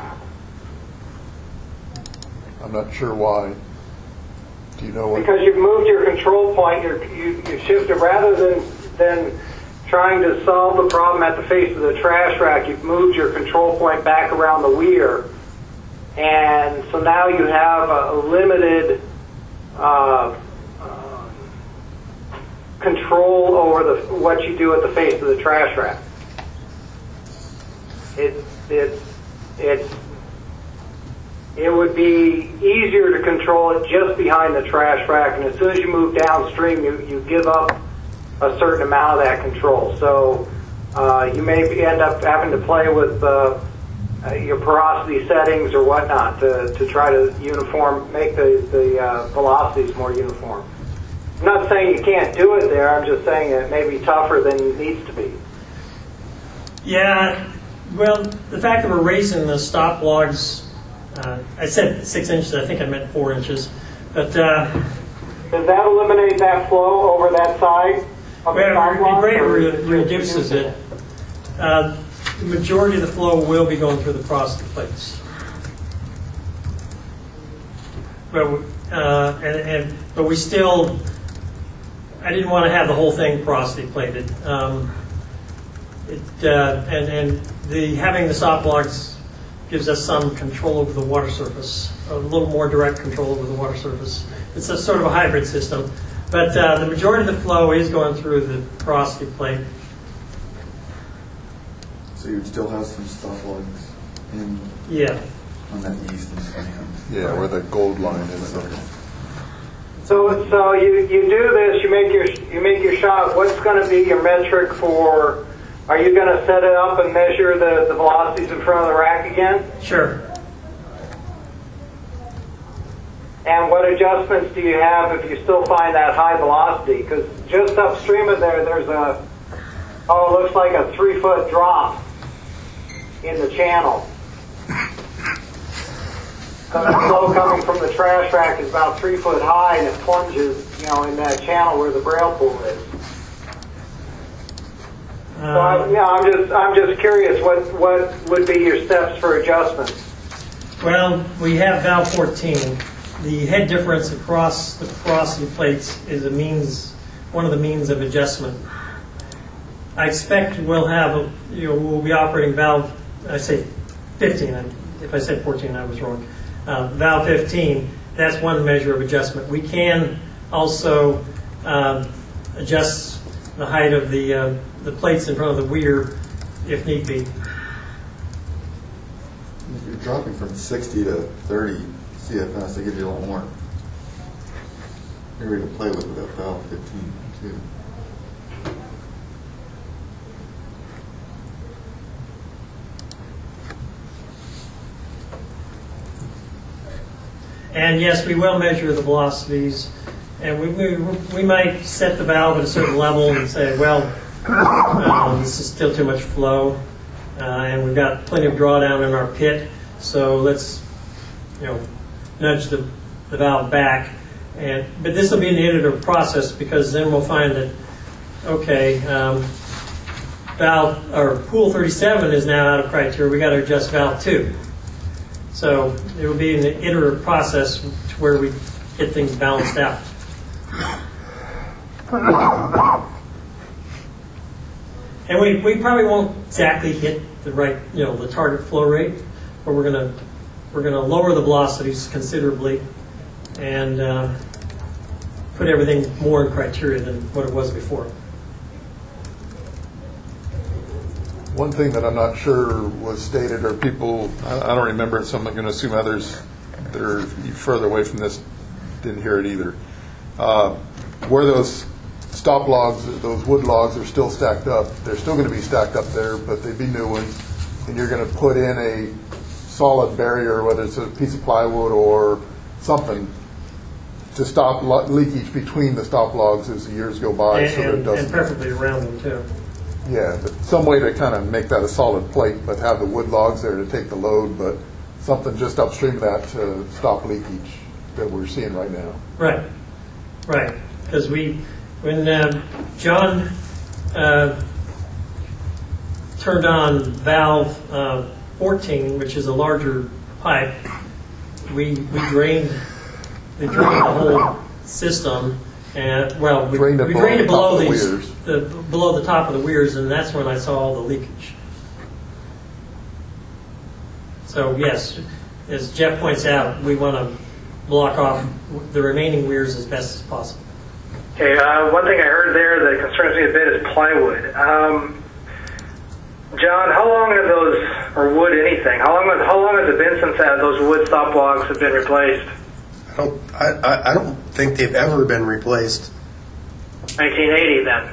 I'm not sure why. Do you know what? Because you've moved your control point, you're, you, you shifted rather than than trying to solve the problem at the face of the trash rack, you've moved your control point back around the weir. And so now you have a limited uh, uh, control over the, what you do at the face of the trash rack. It, it, it, it would be easier to control it just behind the trash rack, and as soon as you move downstream, you, you give up a certain amount of that control. So uh, you may be, end up having to play with uh, uh, your porosity settings or whatnot to, to try to uniform, make the, the uh, velocities more uniform. I'm not saying you can't do it there, I'm just saying it may be tougher than it needs to be. Yeah, well, the fact that we're raising the stop logs, uh, I said six inches, I think I meant four inches, but uh, does that eliminate that flow over that side? Well, it greatly re- reduces it. Uh, the majority of the flow will be going through the porosity plates. But, uh, and, and, but we still, I didn't want to have the whole thing porosity plated. Um, it, uh, and, and the having the stop logs gives us some control over the water surface, a little more direct control over the water surface. It's a sort of a hybrid system. But uh, the majority of the flow is going through the porosity plate. So you would still have some stop logs in Yeah. on that east and south end. Yeah, where the gold line is. So, so you, you do this, you make your you make your shot. What's going to be your metric for? Are you going to set it up and measure the, the velocities in front of the rack again? Sure. And what adjustments do you have if you still find that high velocity? Because just upstream of there, there's a, oh, it looks like a three-foot drop in the channel. So the flow coming from the trash rack is about three foot high and it plunges, you know, in that channel where the braille pool is. So I, yeah, I'm just I'm just curious what what would be your steps for adjustment? Well, we have valve fourteen. The head difference across the porosity plates is a means, one of the means of adjustment. I expect we'll have, a, you know, we'll be operating valve, I say fifteen. If I said fourteen, I was wrong. Uh, valve fifteen. That's one measure of adjustment. We can also um, adjust the height of the uh, the plates in front of the weir if need be. If you're dropping from sixty to thirty C F S, they give you a lot more area to play with with that valve fifteen too. And yes, we will measure the velocities, and we, we, we might set the valve at a certain level and say, well, um, this is still too much flow, uh, and we've got plenty of drawdown in our pit, so let's, you know, nudge the, the valve back. And but this will be an iterative process, because then we'll find that, okay, um, valve or pool thirty-seven is now out of criteria. We got to adjust valve two. So it will be an iterative process to where we get things balanced out. And we, we probably won't exactly hit the right, you know, the target flow rate, but we're gonna we're gonna lower the velocities considerably and uh, put everything more in criteria than what it was before. One thing that I'm not sure was stated, or people, I I don't remember it, so I'm going to assume others that are further away from this didn't hear it either. Uh, where those stop logs, those wood logs are still stacked up, they're still going to be stacked up there, but they'd be new ones, and you're going to put in a solid barrier, whether it's a piece of plywood or something, to stop lo- leakage between the stop logs as the years go by. And, so that it and, doesn't. and preferably around them too. Yeah, but some way to kind of make that a solid plate, but have the wood logs there to take the load, but something just upstream of that to stop leakage that we're seeing right now. Right, right. Because we, when uh, John uh, turned on valve uh, fourteen, which is a larger pipe, we we drained we drained the whole system. And well, we Drained it we below drained the it top below of the these, weirs. the below the top of the weirs, and that's when I saw all the leakage. So yes, as Jeff points out, we want to block off the remaining weirs as best as possible. Okay, uh, one thing I heard there that concerns me a bit is plywood. Um, John, how long have those, or wood anything, how long, how long has it been since that, those wood stop logs have been replaced? I don't, I, I, I don't think they've ever been replaced. nineteen eighty then.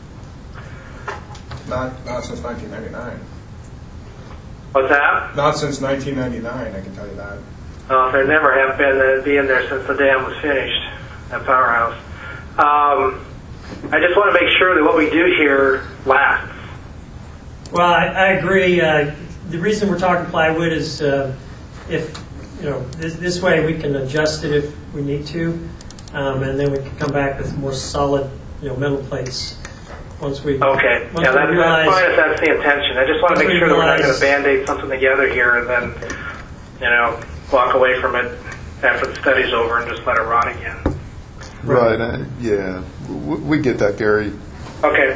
Not not since nineteen ninety-nine. What's that? Not since nineteen ninety-nine, I can tell you that. Well, there never have been, uh, being there since the dam was finished, that powerhouse. Um, I just want to make sure that what we do here lasts. Well, I, I agree. Uh, the reason we're talking plywood is uh, if, you know, this, this way we can adjust it if we need to, um, and then we can come back with more solid, you know, metal plates once we. Okay, once yeah, we that's, realize, that's fine if that's the intention. I just want to once make we sure that we're not going realize- to band-aid something together here and then, you know, walk away from it after the study's over and just let it rot again. Right, uh, yeah. We, we get that, Gary. Okay.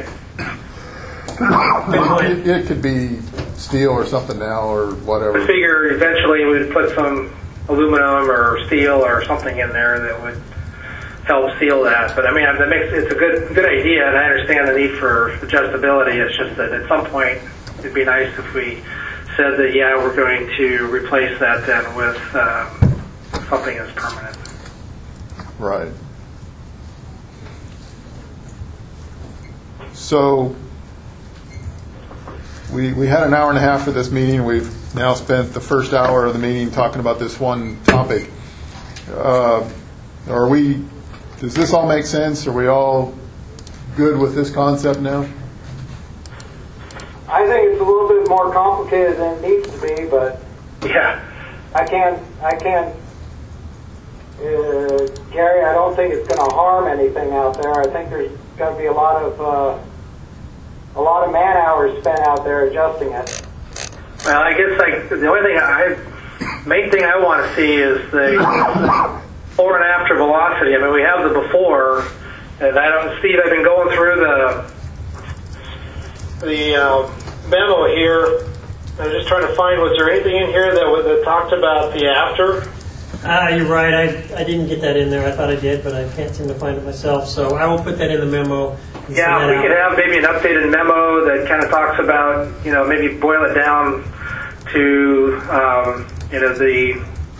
It, it could be steel or something now or I whatever. figure eventually we'd put some aluminum or steel or something in there that would help seal that. But I mean, that makes it's a good good idea, and I understand the need for adjustability. It's just that at some point it'd be nice if we said that yeah, we're going to replace that then with um, something that's permanent. Right. So we we had an hour and a half for this meeting. We've now spent the first hour of the meeting talking about this one topic. Uh, are we? Does this all make sense? Are we all good with this concept now? I think it's a little bit more complicated than it needs to be, but Yeah. I can't, I can't, uh, Gary, I don't think it's going to harm anything out there. I think there's going to be a lot of, uh, a lot of man hours spent out there adjusting it. Well, I guess like the only thing I, main thing I want to see is the before and after velocity. I mean, we have the before, and I don't, Steve, I've been going through the the uh, memo here. I'm just trying to find, was there anything in here that, was, that talked about the after? Ah, you're right. I, I didn't get that in there. I thought I did, but I can't seem to find it myself. So I will put that in the memo. and Yeah, send we that could out. have maybe an updated memo that kind of talks about, you know, maybe boil it down to, um, you know, the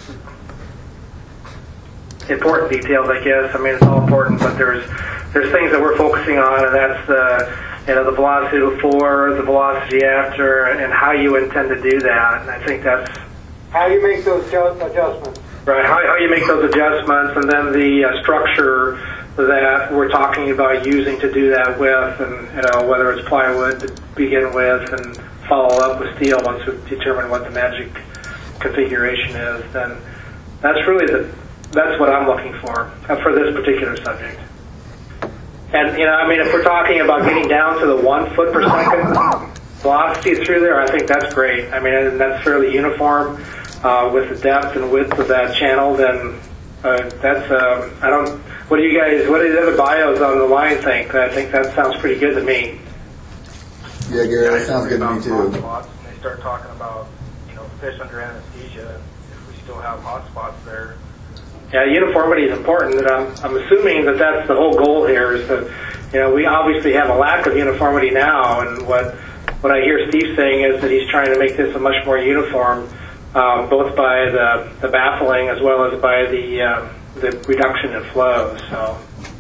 important details, I guess. I mean, it's all important, but there's there's things that we're focusing on, and that's the, you know, the velocity before, the velocity after, and how you intend to do that. And I think that's How you make those ju- adjustments? right. How, how you make those adjustments, and then the uh, structure that we're talking about using to do that with, and you know, whether it's plywood to begin with, and follow up with steel once we've determined what the magic configuration is. Then that's really the that's what I'm looking for uh, for this particular subject. And, you know, I mean, if we're talking about getting down to the one foot per second velocity through there, I think that's great. I mean, and that's fairly uniform uh, with the depth and width of that channel. Then uh, that's, um, I don't, what do you guys, what do the other bios on the line think? I think that sounds pretty good to me. Yeah, Gary, that sounds good to me too. Spots, and they start talking about, you know, fish under anesthesia. If we still have hot spots there. Yeah, uniformity is important. And I'm, I'm assuming that that's the whole goal here. Is that, you know, we obviously have a lack of uniformity now, and what what I hear Steve saying is that he's trying to make this a much more uniform, um, both by the, the baffling as well as by the uh, the reduction in flow. So,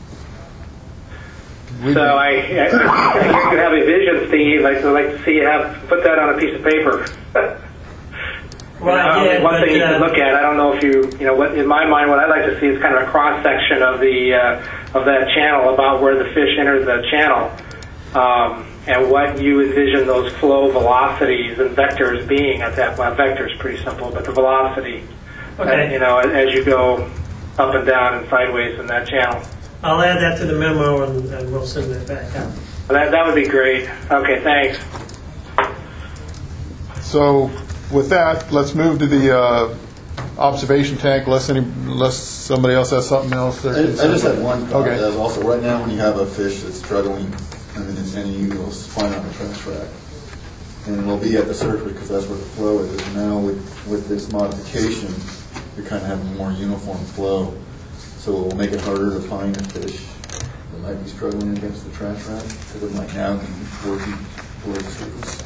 so I, I, I hear you have a vision, Steve. I'd like to see you have put that on a piece of paper. Well, Um, yeah, one but, thing you uh, can look at, I don't know if you, you know, what in my mind, what I'd like to see is kind of a cross section of the uh, of that channel about where the fish enter the channel, um, and what you envision those flow velocities and vectors being at that. Well, vector is pretty simple, but the velocity, Okay. uh, you know, as you go up and down and sideways in that channel. I'll add that to the memo, and, and we'll send it back out. That that would be great. Okay, thanks. So with that, let's move to the uh, observation tank, unless, any, unless somebody else has something else. I, I just had one thought. Okay. That was also, right now when you have a fish that's struggling, I mean, it's any you will find out in the trash rack. And it'll be at the surface because that's where the flow is. Now with, with this modification, you're kind of having a more uniform flow. So it will make it harder to find a fish that might be struggling against the trash rack because it might now be four feet below the surface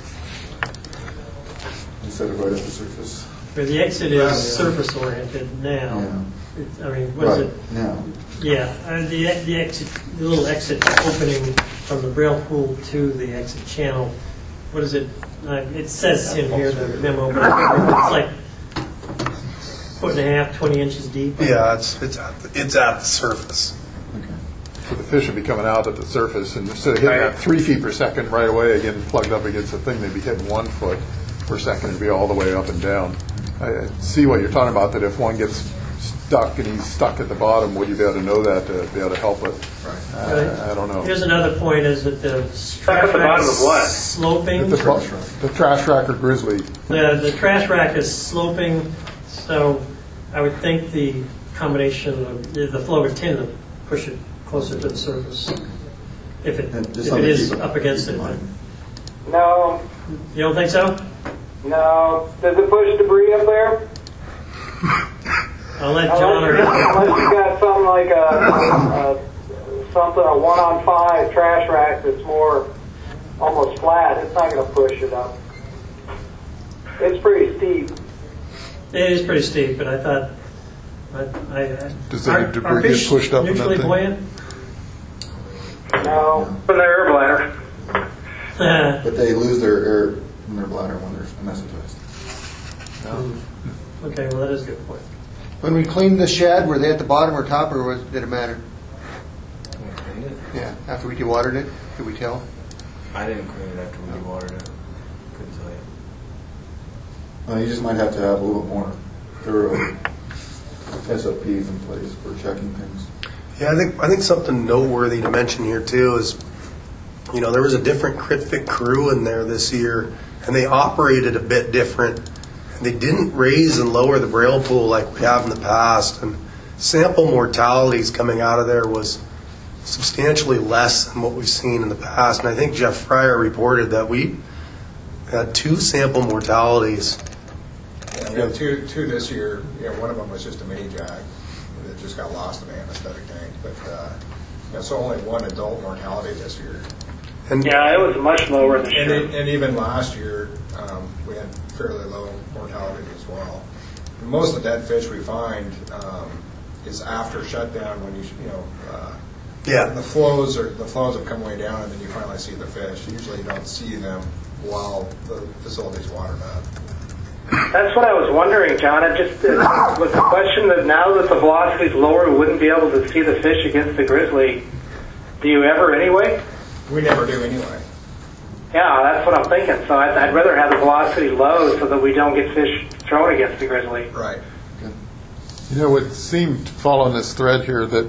instead of right at the surface. Where the exit is surface oriented now. Yeah. It, I mean, what is Right, it? now. Yeah, uh, the the exit, the little exit opening from the braille pool to the exit channel. What is it? Uh, it says in here the memo, but it's like foot and a half, twenty inches deep. Yeah, it's it's at the, it's at the surface. So the fish would be coming out at the surface, and instead of hitting Right. that three feet per second right away, again plugged up against the thing, they'd be hitting one foot per second and be all the way up and down. I I see what you're talking about, that if one gets stuck and he's stuck at the bottom, would you be able to know that to be able to help it? Right. Uh, I don't know. Here's another point: is that the Stuck at the bottom of what? sloping. The, the trash rack or grizzly. The, the trash rack is sloping, so I would think the combination of the, the flow would tend to push it closer to the surface if it, And just if something it to is keep up against keep it. in mind. No, You don't think so? no. Does it push debris up there? I'll let John or Unless you got something like a, a something a one on five trash rack that's more almost flat, it's not going to push it up. It's pretty steep. it is pretty steep, but I thought. I, I, Does are, any debris are get fish pushed up in that neutrally thing? buoyant? No. From the air bladder. Uh, But they lose their air in their bladder when they're anesthetized. okay, well that is a good point. When we cleaned the shed, were they at the bottom or top, or was, did it matter? Yeah, after we dewatered it, could we tell? I didn't clean it after we dewatered it. Couldn't tell you. Uh, you just might have to have a little bit more thorough S O Ps in place for checking things. Yeah, I think I think something noteworthy to mention here too is, you know, there was a different crit fit crew in there this year, and they operated a bit different. They didn't raise and lower the braille pool like we have in the past, and sample mortalities coming out of there was substantially less than what we've seen in the past. And I think Jeff Fryer reported that we had two sample mortalities. Yeah, we had two, two this year. Yeah, one of them was just a mini jack that just got lost in the anesthetic tank. But uh, you know, so only one adult mortality this year. And Yeah, it was much lower this And, year. it, and even last year, um, we had fairly low mortality as well. And most of the dead fish we find um, is after shutdown when you you know uh, yeah, the flows are the flows have come way down, and then you finally see the fish. Usually, you don't see them while the facility's watered up. That's what I was wondering, John. It just it was the question that now that the velocity's lower, we wouldn't be able to see the fish against the grizzly. Do you ever anyway? We never do anyway. Yeah, that's what I'm thinking. So I'd, I'd rather have the velocity low so that we don't get fish thrown against the grizzly. Right. You know, it seemed to follow on this thread here that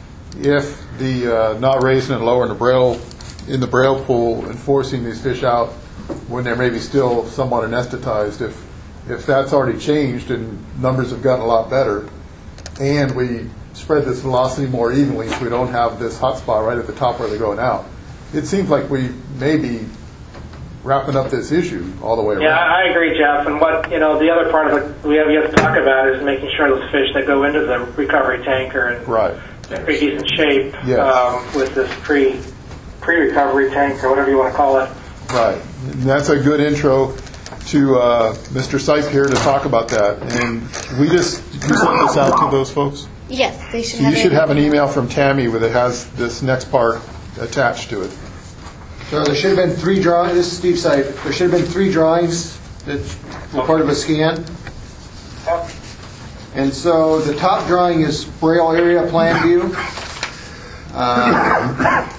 if the uh, not raising and lowering the braille in the braille pool and forcing these fish out when they're maybe still somewhat anesthetized, if if that's already changed and numbers have gotten a lot better, and we spread this velocity more evenly so we don't have this hot spot right at the top where they're going out, it seems like we may be wrapping up this issue all the way around. Yeah, I agree, Jeff. And what, you know, the other part of it we have yet to talk about is making sure those fish that go into the recovery tank are in Right. pretty decent shape Yes. um, with this pre, pre-recovery tank or whatever you want to call it. Right. And that's a good intro to uh, Mister Sipe here to talk about that. And we just, did you send this out to those folks? Yes, they should So have you it. should have an email from Tammy that has this next part attached to it. So there should have been three drawings. This is Steve Sipe. There should have been three drawings that were part of a scan. Yep. And so the top drawing is Braille area plan view. Uh,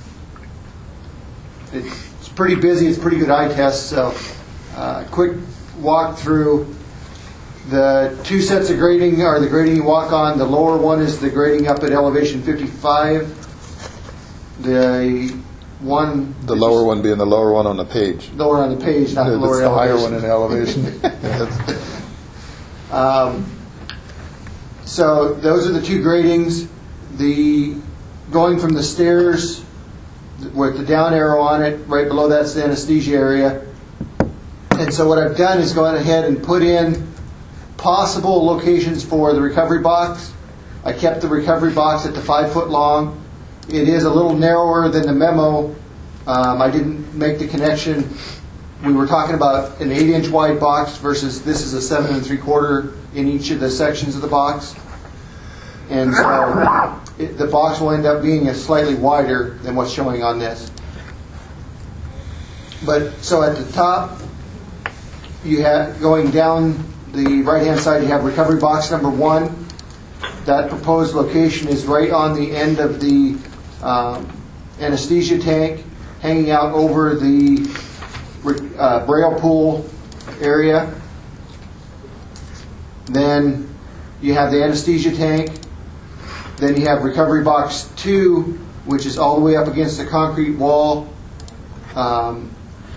it's pretty busy. It's pretty good eye test. So uh, quick walk through. The two sets of grading are the grading you walk on. The lower one is the grading up at elevation fifty-five. The one... The lower one being the lower one on the page. Lower on the page, not the It's lower the higher elevation. one in elevation. That's- Um, so those are the two gradings. The going from the stairs with the down arrow on it, right below that's the anesthesia area. And so what I've done is gone ahead and put in possible locations for the recovery box. I kept the recovery box at the five foot long. It is a little narrower than the memo. Um, I didn't make the connection. We were talking about an eight inch wide box versus this is a seven and three quarter in each of the sections of the box. And so it, the box will end up being a slightly wider than what's showing on this. But so at the top, you have going down the right hand side, you have recovery box number one. That proposed location is right on the end of the um, anesthesia tank, hanging out over the Uh, braille pool area. Then you have the anesthesia tank. Then you have recovery box two, which is all the way up against the concrete wall. Um,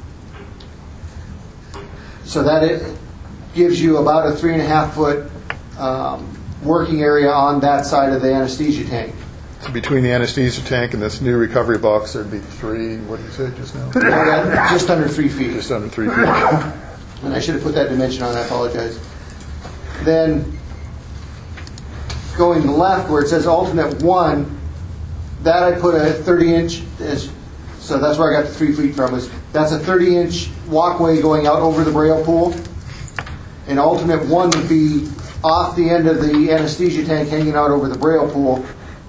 so that it gives you about a three and a half foot um, working area on that side of the anesthesia tank. So between the anesthesia tank and this new recovery box, there'd be three, what did you say just now? Just under three feet. Just under three feet. And I should have put that dimension on, I apologize. Then, going left where it says alternate one, that I put a thirty inch, so that's where I got the three feet from. Is that's a thirty inch walkway going out over the braille pool. And alternate one would be off the end of the anesthesia tank hanging out over the braille pool.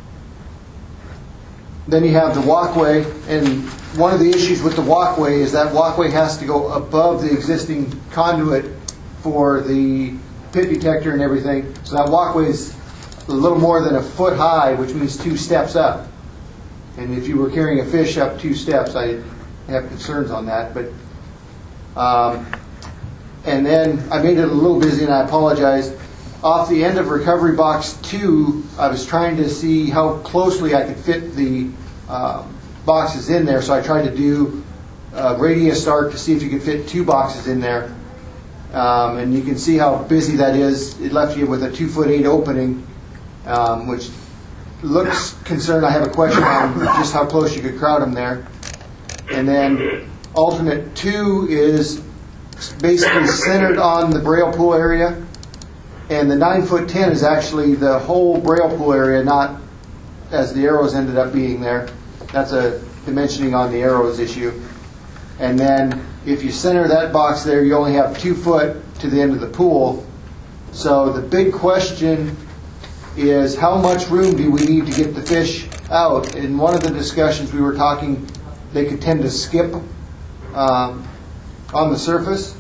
Then you have the walkway, and one of the issues with the walkway is that walkway has to go above the existing conduit for the pit detector and everything. So that walkway is a little more than a foot high, which means two steps up. And if you were carrying a fish up two steps, I have concerns on that. But um, and then I made it a little busy, and I apologize. off the end of recovery box two, I was trying to see how closely I could fit the um, boxes in there. So I tried to do a radius arc to see if you could fit two boxes in there. Um, and you can see how busy that is. It left you with a two foot eight opening, um, which looks concerned. I have a question on just how close you could crowd them there. And then alternate two is basically centered on the Braille pool area. And the nine foot ten is actually the whole Braille pool area, not as the arrows ended up being there. That's a dimensioning on the arrows issue. And then if you center that box there, you only have two foot to the end of the pool. So the big question is, how much room do we need to get the fish out? In one of the discussions we were talking, they could tend to skip um, on the surface.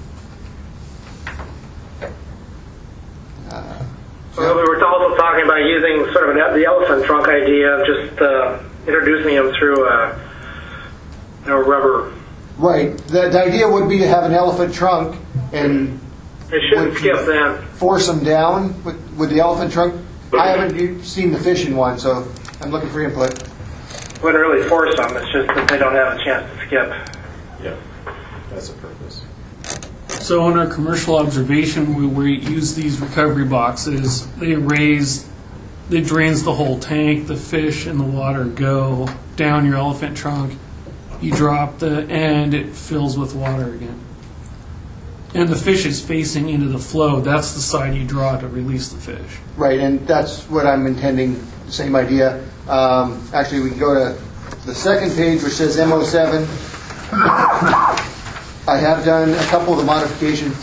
Uh, Well, we were also talking about using sort of an, the elephant trunk idea of just uh, introducing them through a you know, rubber. Right. The, the idea would be to have an elephant trunk and It shouldn't skip then. force them down with, with the elephant trunk. I haven't seen the fish in one, so I'm looking for input. Wouldn't really force them. It's just that they don't have a chance to skip. Yeah, that's the purpose. So in our commercial observation, we, we use these recovery boxes. They raise, they drains the whole tank. The fish and the water go down your elephant trunk. You drop the end, it fills with water again. And the fish is facing into the flow. That's the side you draw to release the fish. Right, and that's what I'm intending, the same idea. Um, actually, we can go to the second page, which says M O seven. I have done a couple of the modifications.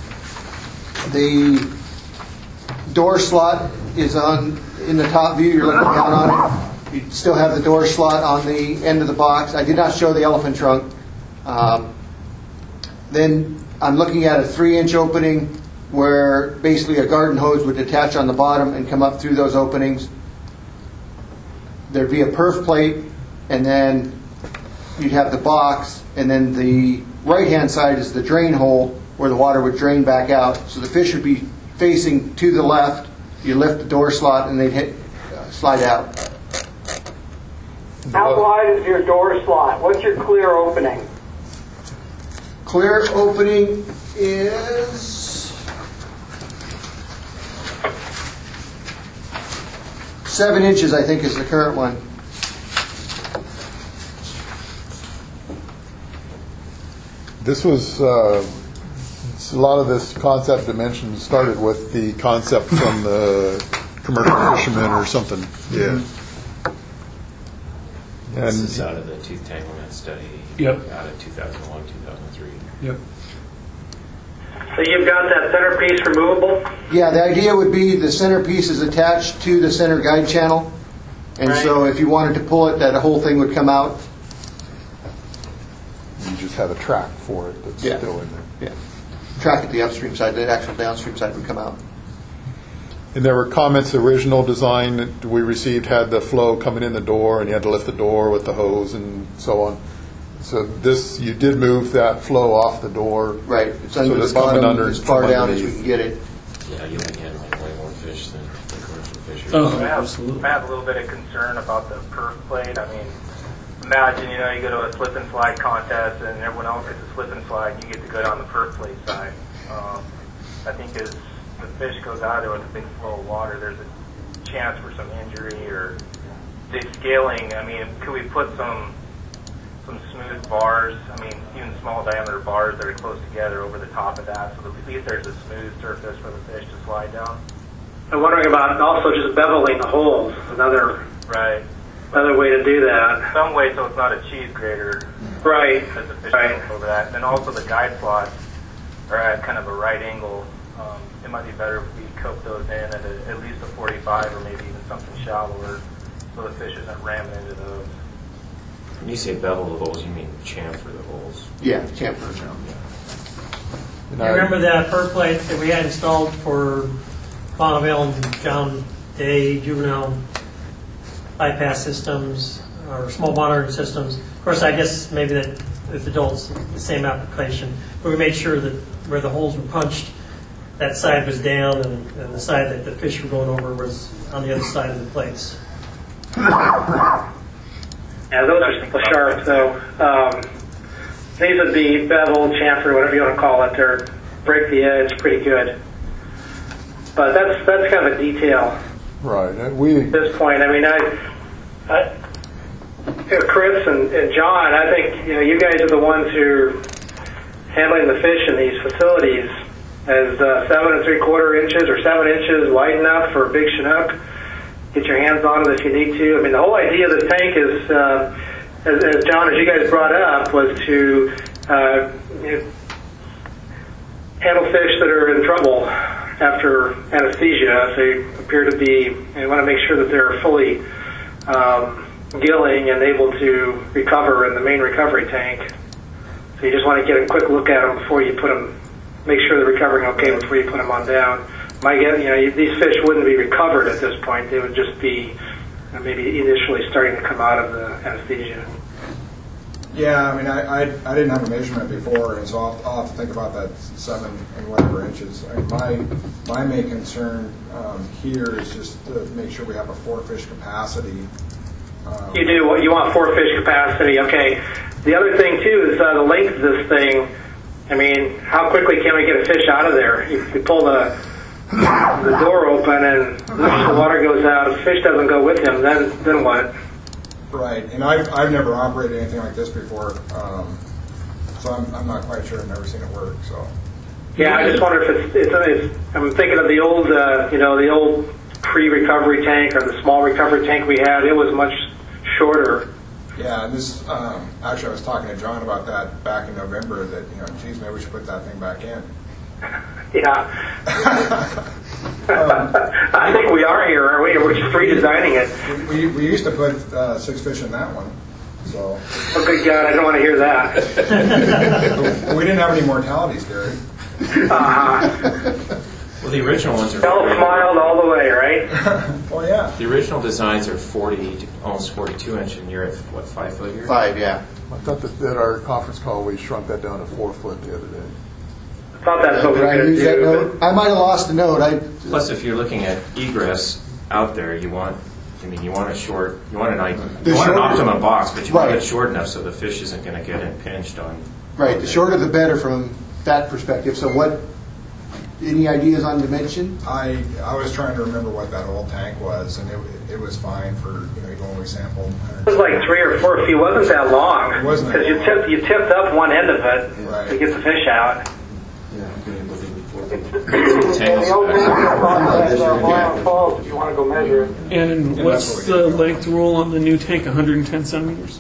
The door slot is on in the top view. You're looking down on it. You still have the door slot on the end of the box. I did not show the elephant trunk. Um, then I'm looking at a three-inch opening where basically a garden hose would detach on the bottom and come up through those openings. There'd be a perf plate, and then you'd have the box, and then the right-hand side is the drain hole where the water would drain back out. So the fish would be facing to the left. You lift the door slot, and they'd hit, uh, slide out. How wide is your door slot? What's your clear opening? Clear opening is seven inches, I think, is the current one. This was, uh, a lot of this concept dimension started with the concept from the commercial fishermen or something. Yeah. This And is out of the tooth tanglement study. Yep. Out of two thousand one, two thousand three. Yep. So you've got that centerpiece removable? Yeah, the idea would be the centerpiece is attached to the center guide channel. And Right. so if you wanted to pull it, that whole thing would come out. you just have a track for it that's Yeah. still in there. Yeah. Track at the upstream side, the actual downstream side would come out. And there were comments, the original design that we received had the flow coming in the door, and you had to lift the door with the hose and so on. So this, you did move that flow off the door. Right. It's So under it's the coming bottom, under as far from down as we underneath. can get it. Yeah, you can handle like way more fish than the commercial fishers. Oh, I have, absolutely. I have a little bit of concern about the perf plate. I mean, imagine, you know, you go to a slip and slide contest and everyone else gets a slip and slide and you get to go down the perf plate side. Um, I think as the fish goes out there with a big flow of water, there's a chance for some injury or big scaling. I mean, could we put some some smooth bars, I mean, even small diameter bars that are close together over the top of that, so that at least there's a smooth surface for the fish to slide down? I'm wondering about also just beveling the holes. Another Right. another way to do that. Some way so it's not a cheese grater. Right. As the fish Right. goes over that. And then also the guide slots are at kind of a right angle. Um, it might be better if we cope those in at a, at least a forty-five or maybe even something shallower so the fish isn't ramming into those. When you say bevel the holes, you mean chamfer the holes. Yeah, chamfer. And I I- remember that per plate that we had installed for Bonneville and John Day juvenile bypass systems or small monitoring systems. Of course, I guess maybe that with adults, the same application. But we made sure that where the holes were punched, that side was down, and, and the side that the fish were going over was on the other side of the plates. Yeah, those are sharp, though. Um, these would be bevel, chamfer, whatever you want to call it. They're break the edge pretty good. But that's that's kind of a detail. Right. And we. At this point, I mean, I, I Chris and, and John, I think you know you guys are the ones who are handling the fish in these facilities. As uh, seven and three quarter inches or seven inches wide enough for a big Chinook. Get your hands on it if you need to. I mean, the whole idea of this tank is, uh, as, as John, as you guys brought up, was to uh, you know, handle fish that are in trouble after anesthesia. They appear to be, you want to make sure that they're fully um, gilling and able to recover in the main recovery tank. So you just want to get a quick look at them before you put them, make sure they're recovering okay before you put them on down. My guess, you know, these fish wouldn't be recovered at this point. They would just be uh, maybe initially starting to come out of the anesthesia. Yeah, I mean, I, I, I didn't have a measurement before, and so I'll, I'll have to think about that seven and whatever inches. I mean, my my main concern um, here is just to make sure we have a four fish capacity. Um, You do. You want four fish capacity. Okay. The other thing too is uh, the length of this thing. I mean, how quickly can we get a fish out of there? If we pull the the door open and the water goes out, if the fish doesn't go with him, then then what? Right, and I've, I've never operated anything like this before, um, so I'm, I'm not quite sure. I've never seen it work. So Yeah, I just wonder if it's, it's, it's I'm thinking of the old, uh, you know, the old pre-recovery tank or the small recovery tank we had. It was much shorter. yeah, and this um, actually I was talking to John about that back in November. That you know, geez, maybe we should put that thing back in. Yeah. I think we are here, aren't we? We're just redesigning it. We, we used to put uh, six fish in that one, so. Oh, good God, I don't want to hear that. We didn't have any mortalities, Gary. Uh-huh. Well, the original ones are. Bell smiled all the way, right? Well, yeah. The original designs are forty, almost forty-two inch, and you're at what, five foot here? Five, yeah. I thought that at our conference call we shrunk that down to four foot the other day. I thought that's what we Did were I going to lose that do. note? I might have lost the note. I, Plus, if you're looking at egress out there, you want, I mean, you want a short, you want an, i- The you want an shorter- optimum box, but you want Right. it short enough so the fish isn't going to get impinged on. right, the shorter the better from that perspective. So what, any ideas on dimension? I I was trying to remember what that old tank was, and it it was fine for you know even when we sampled. It was like three or four feet. It wasn't that long. It wasn't that Because you long. tipped, you tipped up one end of it Right. to get the fish out. Yeah, I'm getting believe it four feet. And the old thing is uh, Moran Falls, if you want to go measure it. And Yeah, what's that's what we the did. length rule on the new tank? one hundred ten centimeters?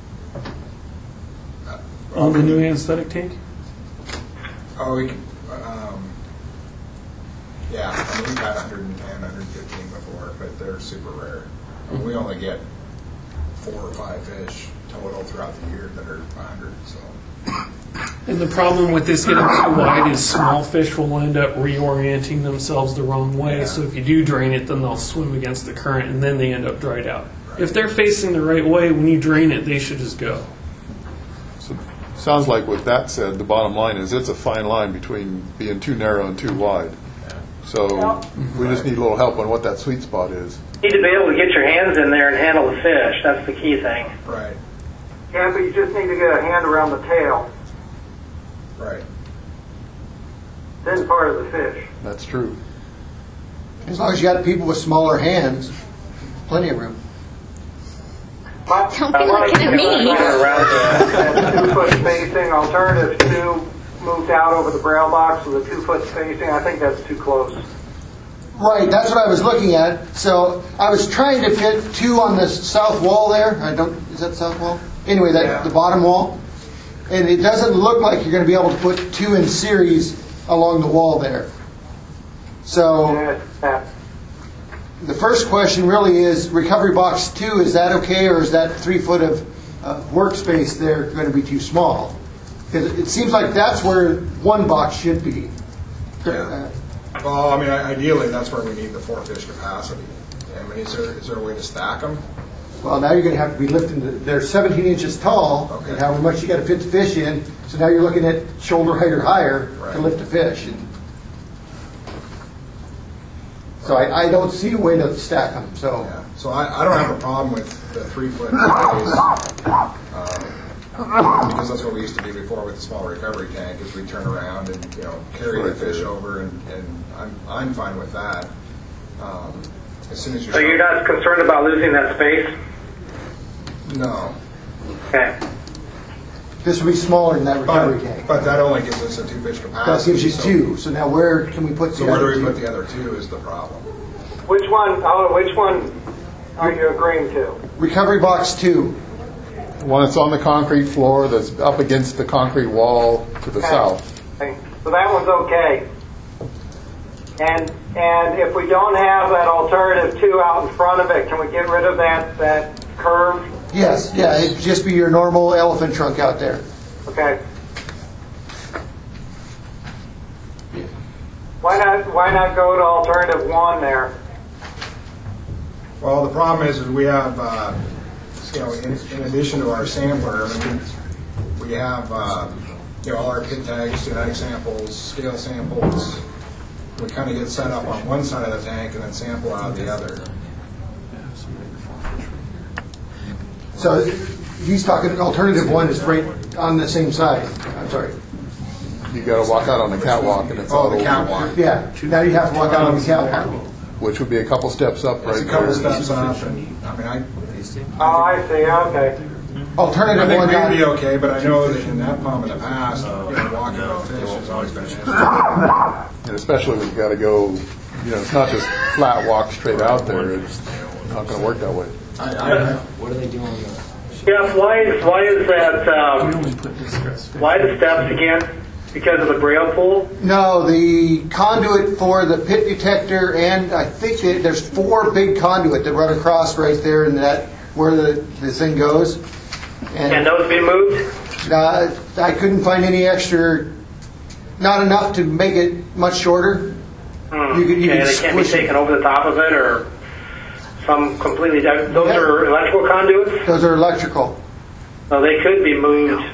On the new anesthetic tank? Oh, we could, um, yeah, I mean, we've had one hundred ten, one hundred fifteen before, but they're super rare. I mean, we only get four or five fish total throughout the year that are one hundred, so. And the problem with this getting too wide is small fish will end up reorienting themselves the wrong way. Yeah. So if you do drain it, then they'll swim against the current and then they end up dried out. If they're facing the right way, when you drain it, they should just go. So, sounds like with that said, the bottom line is it's a fine line between being too narrow and too wide. So we just need a little help on what that sweet spot is. You need to be able to get your hands in there and handle the fish. That's the key thing. Right, Yeah, but you just need to get a hand around the tail, right. then part of the fish. That's true. As long as you got people with smaller hands, plenty of room. But Don't be I like looking at to me. get that two foot spacing, alternative two moved out over the braille box with a two foot spacing. I think that's too close. Right, that's what I was looking at. So I was trying to fit two on the south wall there. I don't, is that the south wall? Anyway, that Yeah. the bottom wall. And it doesn't look like you're going to be able to put two in series along the wall there. So Yeah, that- the first question really is, recovery box two, is that okay, or is that three foot of uh, workspace there going to be too small? Because it seems like that's where one box should be. Yeah. Well, I mean, i- ideally, that's where we need the four fish capacity. I mean, is there is there a way to stack them? Well, now you're going to have to be lifting, the, they're seventeen inches tall, Okay. and however much you got to fit the fish in, so now you're looking at shoulder height or higher Right. to lift a fish. And So I, I don't see a way to stack them, so. Yeah. So I, I don't have a problem with the three-foot trays, uh, because that's what we used to do before with the small recovery tank, is we turn around and, you know, carry the fish over, and, and I'm, I'm fine with that. Um, as soon as you're... So you're not concerned about losing that space? No. Okay. This will be smaller than that recovery But, tank. but that only gives us a two-fish That capacity. gives you so- two, so now where can we put the So where other do we two? put the other two is the problem. Which one, oh, which one are you agreeing to? Recovery box two. One that's on the concrete floor, that's up against the concrete wall to the Okay. south. Okay. So that one's okay. And and if we don't have that alternative two out in front of it, can we get rid of that, that curve? Yes, yeah, it'd just be your normal elephant trunk out there. Okay. Why not, why not go to alternative one there? Well, the problem is, is we have, uh, you know, in, in addition to our sampler, I mean, we have, uh, you know, all our pit tags, genetic samples, scale samples. We kind of get set up on one side of the tank and then sample out the other. So he's talking, alternative one is right on the same side. I'm sorry. You got to walk out on the catwalk, and it's Oh, all the over. catwalk. Yeah, now you have to walk out on the catwalk. Which would be a couple steps up right It's a couple there. steps up, and, I mean, I, Oh, I see, okay. I Alternative think one, we'd be got- okay, but I know that in that pond in the past, you know, walking with fish has always been an issue. And especially when you got to go, you know, it's not just flat walk straight out there. It's not going to work that way. I, I, What are they doing? Yes, why is, why is that, We um, only put distress fish. why the steps again? Because of the braille pool? no, the conduit for the pit detector, and I think it, there's four big conduit that run across right there in that, where the, the thing goes. Can those be moved? Uh, I couldn't find any extra, not enough to make it much shorter. Hmm. You could- you Okay, could they can't be squish it. taken over the top of it, or some completely, those Yeah. are electrical conduits? Those are electrical. So they could be moved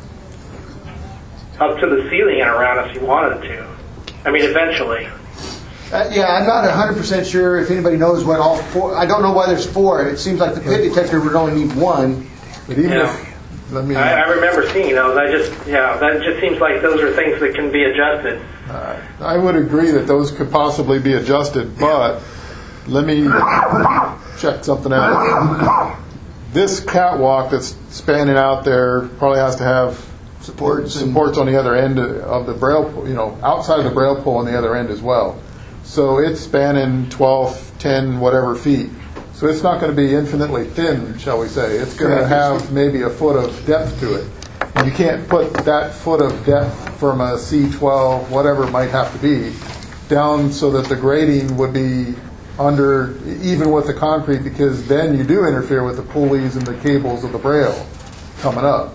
up to the ceiling and around if you wanted to. I mean, eventually. Uh, yeah, I'm not one hundred percent sure if anybody knows what all four, I don't know why there's four. It seems like the pit detector would only need one. But even Yeah. if, let me, I, I remember seeing those. I just, yeah, that just seems like those are things that can be adjusted. uh, I would agree that those could possibly be adjusted, but let me check something out. This catwalk that's spanning out there probably has to have Supports and- supports on the other end of the braille, pole, you know, outside of the braille pole on the other end as well. So it's spanning twelve, ten, whatever feet. So it's not going to be infinitely thin, shall we say. It's going to have maybe a foot of depth to it. And you can't put that foot of depth from a C twelve, whatever it might have to be, down so that the grading would be under, even with the concrete, because then you do interfere with the pulleys and the cables of the braille coming up.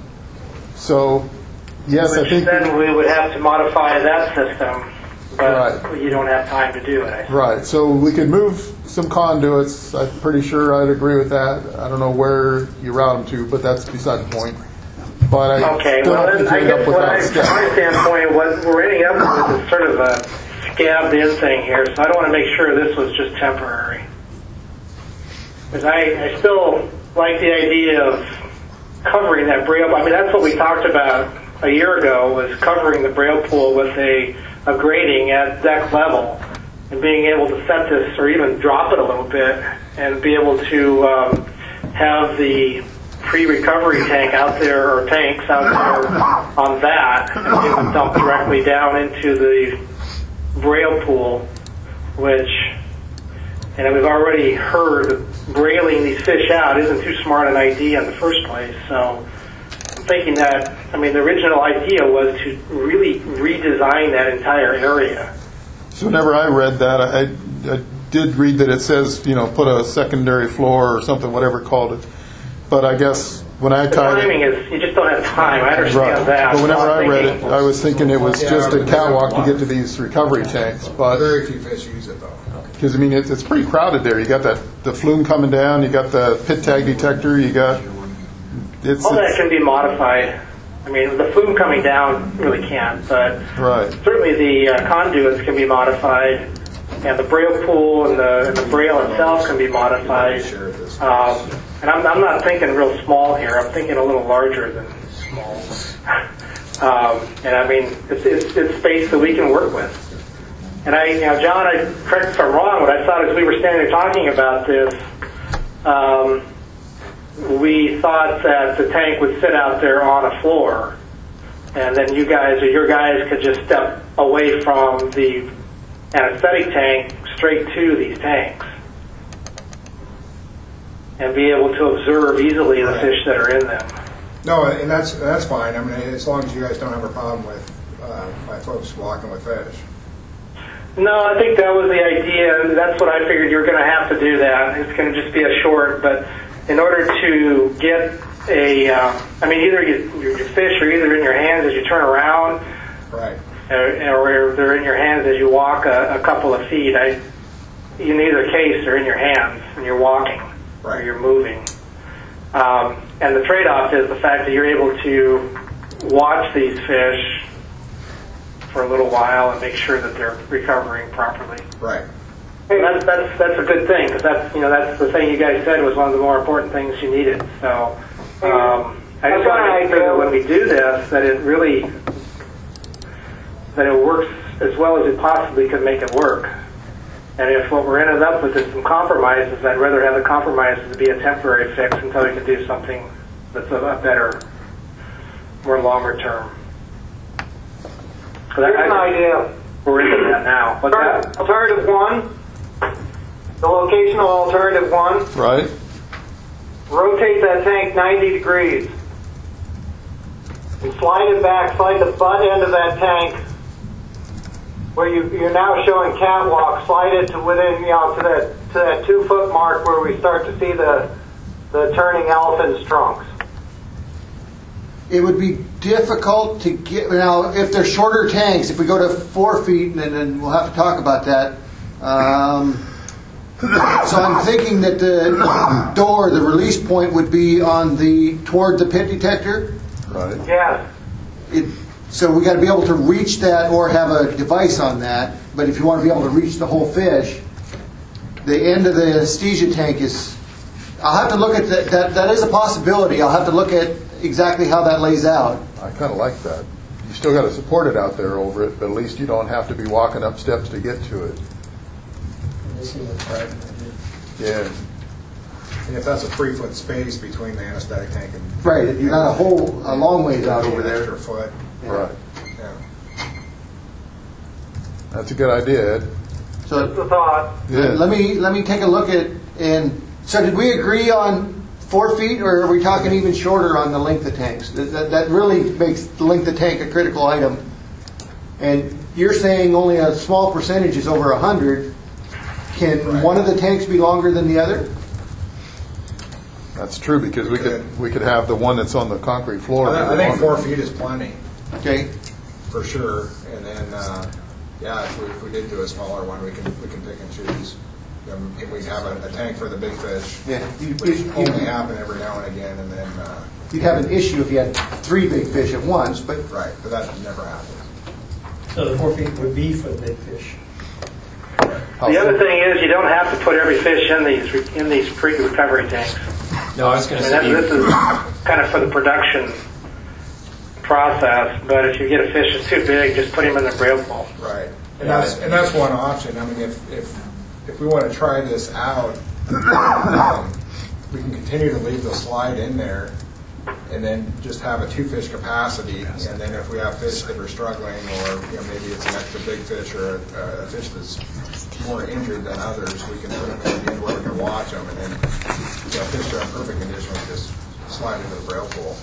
So, yes, I Which think... then we would have to modify that system, but Right. you don't have time to do it. I think. Right, so we could move some conduits. I'm pretty sure I'd agree with that. I don't know where you route them to, but that's beside the point. But I Okay, still well, don't then think I you end guess up what without I, steps. from my standpoint, what we're ending up with is sort of a scabbed in thing here, so I don't want to make sure this was just temporary. Because I, I still like the idea of covering that braille. I mean, that's what we talked about a year ago, was covering the braille pool with a, a grating at deck level and being able to set this or even drop it a little bit and be able to um, have the pre-recovery tank out there, or tanks out there on that, and be able to dump directly down into the braille pool, which, and we've already heard brailing these fish out isn't too smart an idea in the first place. So I'm thinking that, I mean, the original idea was to really redesign that entire area. So whenever I read that, I, I did read that it says, you know, put a secondary floor or something, whatever it called it. But I guess when I The tied timing it... is, you just don't have time. I understand Right. that. But whenever So I I'm read thinking- it, I was thinking it was just a catwalk to get to these recovery tanks. But very few fish use it, though. because I mean, it's, it's pretty crowded there. You got that the flume coming down. You got the pit tag detector. You got it's, All that it's can be modified. I mean, the flume coming down really can't, but right. certainly the uh, conduits can be modified. and the braille pool and the, and the braille itself can be modified. Um, and I'm, I'm not thinking real small here. I'm thinking a little larger than small. um, and I mean, it's, it's, it's space that we can work with. And I, you know, John, I correct me if I'm wrong, but I thought as we were standing there talking about this, um, we thought that the tank would sit out there on a floor, and then you guys or your guys could just step away from the anesthetic tank straight to these tanks and be able to observe easily the fish that are in them. No, and that's that's fine. I mean, as long as you guys don't have a problem with uh, my folks walking with fish. No, I think that was the idea. That's what I figured you were going to have to do that. It's going to just be a short, but in order to get a, uh, I mean, either you, your fish are either in your hands as you turn around, right, or, or they're in your hands as you walk a, a couple of feet. I, in either case, they're in your hands when you're walking, right, or you're moving. Um, and the trade-off is the fact that you're able to watch these fish for a little while and make sure that they're recovering properly. Right. Hey, that's that's that's a good thing, because that's you know that's the thing you guys said was one of the more important things you needed. So um, I just want to make sure that when we do this, that it really that it works as well as it possibly could make it work. And if what we're ended up with is some compromises, I'd rather have the compromises be a temporary fix until we can do something that's a, a better, more longer term. So Here's an idea. We're into that now. What's that? Alternative one, the locational alternative one. Right. Rotate that tank ninety degrees. And slide it back, slide the butt end of that tank where you, you're now showing catwalk, slide it to within, you know, to that to that two foot mark where we start to see the the turning elephant's trunks. It would be difficult to get, now if they're shorter tanks, if we go to four feet, and then we'll have to talk about that. Um, so I'm thinking that the door, the release point would be on the, toward the pit detector. Right. Yes. It, so we got to be able to reach that or have a device on that. But if you want to be able to reach the whole fish, the end of the anesthesia tank is, I'll have to look at that. That, that is a possibility. I'll have to look at exactly how that lays out. I kind of like that. You still got to support it out there over it, but at least you don't have to be walking up steps to get to it. Right. Yeah. And if that's a three foot space between the anesthetic tank and right, you got a whole a long ways out over there. Extra foot. Yeah. Right. Yeah. That's a good idea, Ed. So Just a thought. Yeah. let me let me take a look at and so did we agree on four feet, or are we talking even shorter on the length of tanks? That, that, that really makes the length of tank a critical item. And you're saying only a small percentage is over one hundred. Can right. one of the tanks be longer than the other? That's true, because we could we could have the one that's on the concrete floor. I, I think four feet is plenty. Okay. For sure. And then, uh, yeah, if we, if we did do a smaller one, we can we can pick and choose. Um, if we have a, a tank for the big fish, Yeah. You, which you, only happen every now and again, and then uh, you'd have an issue if you had three big fish at once, but right, but that never happens. So the four feet would be for the big fish. The other thing is you don't have to put every fish in these re- in these pre-recovery tanks. No, I was going I to mean, say. that, this is kind of for the production process. But if you get a fish that's too big, just put him in the braille pool. Right, and that's and that's one option. I mean, if if if we want to try this out, um, we can continue to leave the slide in there, and then just have a two fish capacity. And then if we have fish that are struggling, or you know, maybe it's an extra big fish or a, a fish that's more injured than others, we can put them in the end where we can watch them, and then you know, fish that are in perfect condition, we just slide into the braille pool.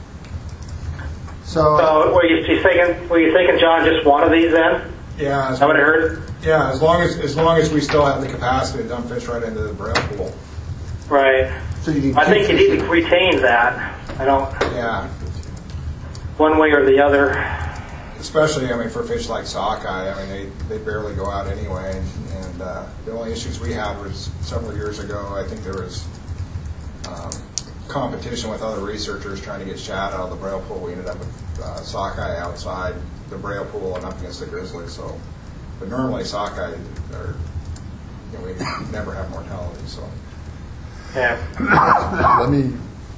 so So were you, you thinking? Were you thinking, John, just one of these then? Yeah, Is that what I heard? Yeah, as long as as long as we still have the capacity to dump fish right into the braille pool. Right. so you need I two think you fish. need to retain that. I don't. Yeah. One way or the other. Especially, I mean, for fish like sockeye, I mean, they, they barely go out anyway. And, and uh, the only issues we had was several years ago, I think there was um, competition with other researchers trying to get shad out of the braille pool. We ended up with uh, sockeye outside the braille pool and up against the grizzly. So, but normally sockeye are never have mortality, so. Yeah. Let me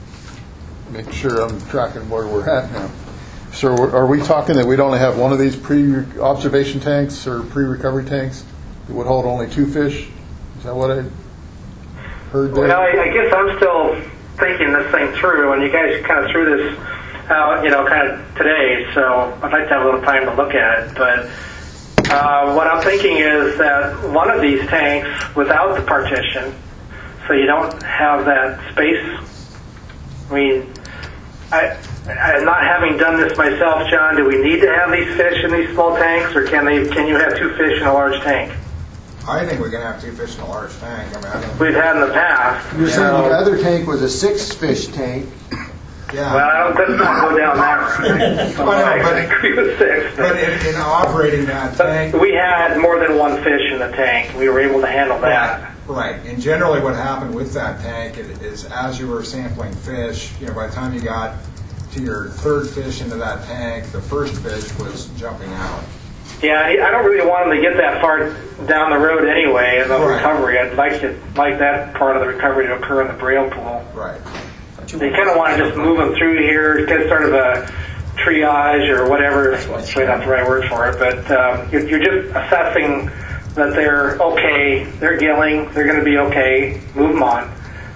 make sure I'm tracking where we're at now. So are we talking that we'd only have one of these pre-observation tanks or pre-recovery tanks that would hold only two fish? Is that what I heard there? Well, I, I guess I'm still thinking this thing through, and you guys kind of threw this out, you know, kind of today, so I'd like to have a little time to look at it. But uh, what I'm thinking is that one of these tanks without the partition, so you don't have that space. I mean, I, I, not having done this myself, John, do we need to have these fish in these small tanks, or can they? Can you have two fish in a large tank? I think we can have two fish in a large tank. I mean, I don't We've had in the past. You're saying the other tank was a six-fish tank. Yeah. Well, I don't, let's not go down that route. Well, no, I but- agree with six. But in, in operating that tank, We had more than one fish in the tank. We were able to handle that. right, and generally what happened with that tank is, is as you were sampling fish, you know, by the time you got to your third fish into that tank, the first fish was jumping out. Yeah, I I don't really want them to get that far down the road anyway in the Right. recovery. I'd like to like that part of the recovery to occur in the Braille pool. Right. They kind of want to just move them through here, get sort of a triage or whatever. That's not the right word for it, but um, you're, you're just assessing that they're okay, they're gilling, they're going to be okay, move them on.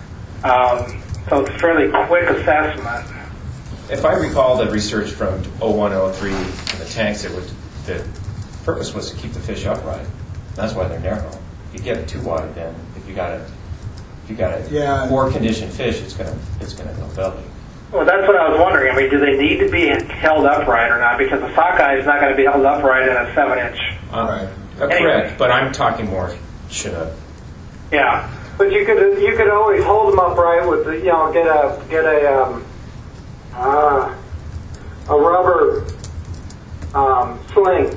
Um, so it's a fairly quick assessment. If I recall the research from oh one oh three in the tanks, it would, the purpose was to keep the fish upright. That's why they're narrow. If you get it too wide, then if you got a if you got a Yeah. poor conditioned fish, it's gonna it's gonna go belly. Well, that's what I was wondering. I mean, do they need to be held upright or not? Because the sockeye is not going to be held upright in a seven-inch. Um, Right. uh, correct, but I'm talking more Chinook. Yeah. But you could you could always hold them upright with the, you know, get a get a um, uh, a rubber um, sling.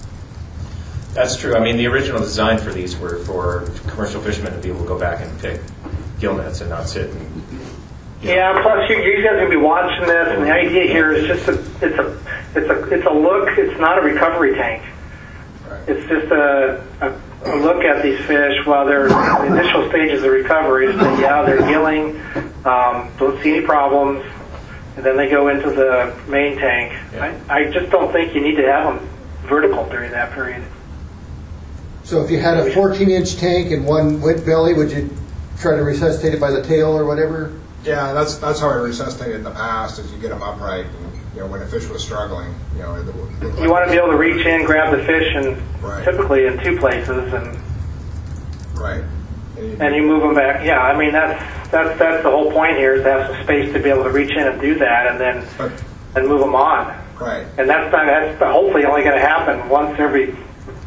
That's true. I mean, the original design for these were for commercial fishermen to be able to go back and pick gill nets and not sit and. you know. Yeah. Plus, you, you guys are going to be watching this, and the idea here is just a it's a it's a it's a look. It's not a recovery tank. Right. It's just a, a, a look at these fish while they're in the initial stages of recovery. To say, yeah, they're gilling. Um, don't see any problems. And then they go into the main tank. Yeah. I, I just don't think you need to have them vertical during that period. So if you had a fourteen-inch tank and one wet belly, would you try to resuscitate it by the tail or whatever? Yeah, that's that's how I resuscitated in the past. Is you get them upright, and you know when a fish was struggling, you know. It would look You want to be able to reach in, grab the fish, and Right. typically in two places, and right. And you- and you move them back. Yeah, I mean that's that's that's the whole point here is to have some space to be able to reach in and do that, and then But, and move them on. right. And that's not that's hopefully only going to happen once every.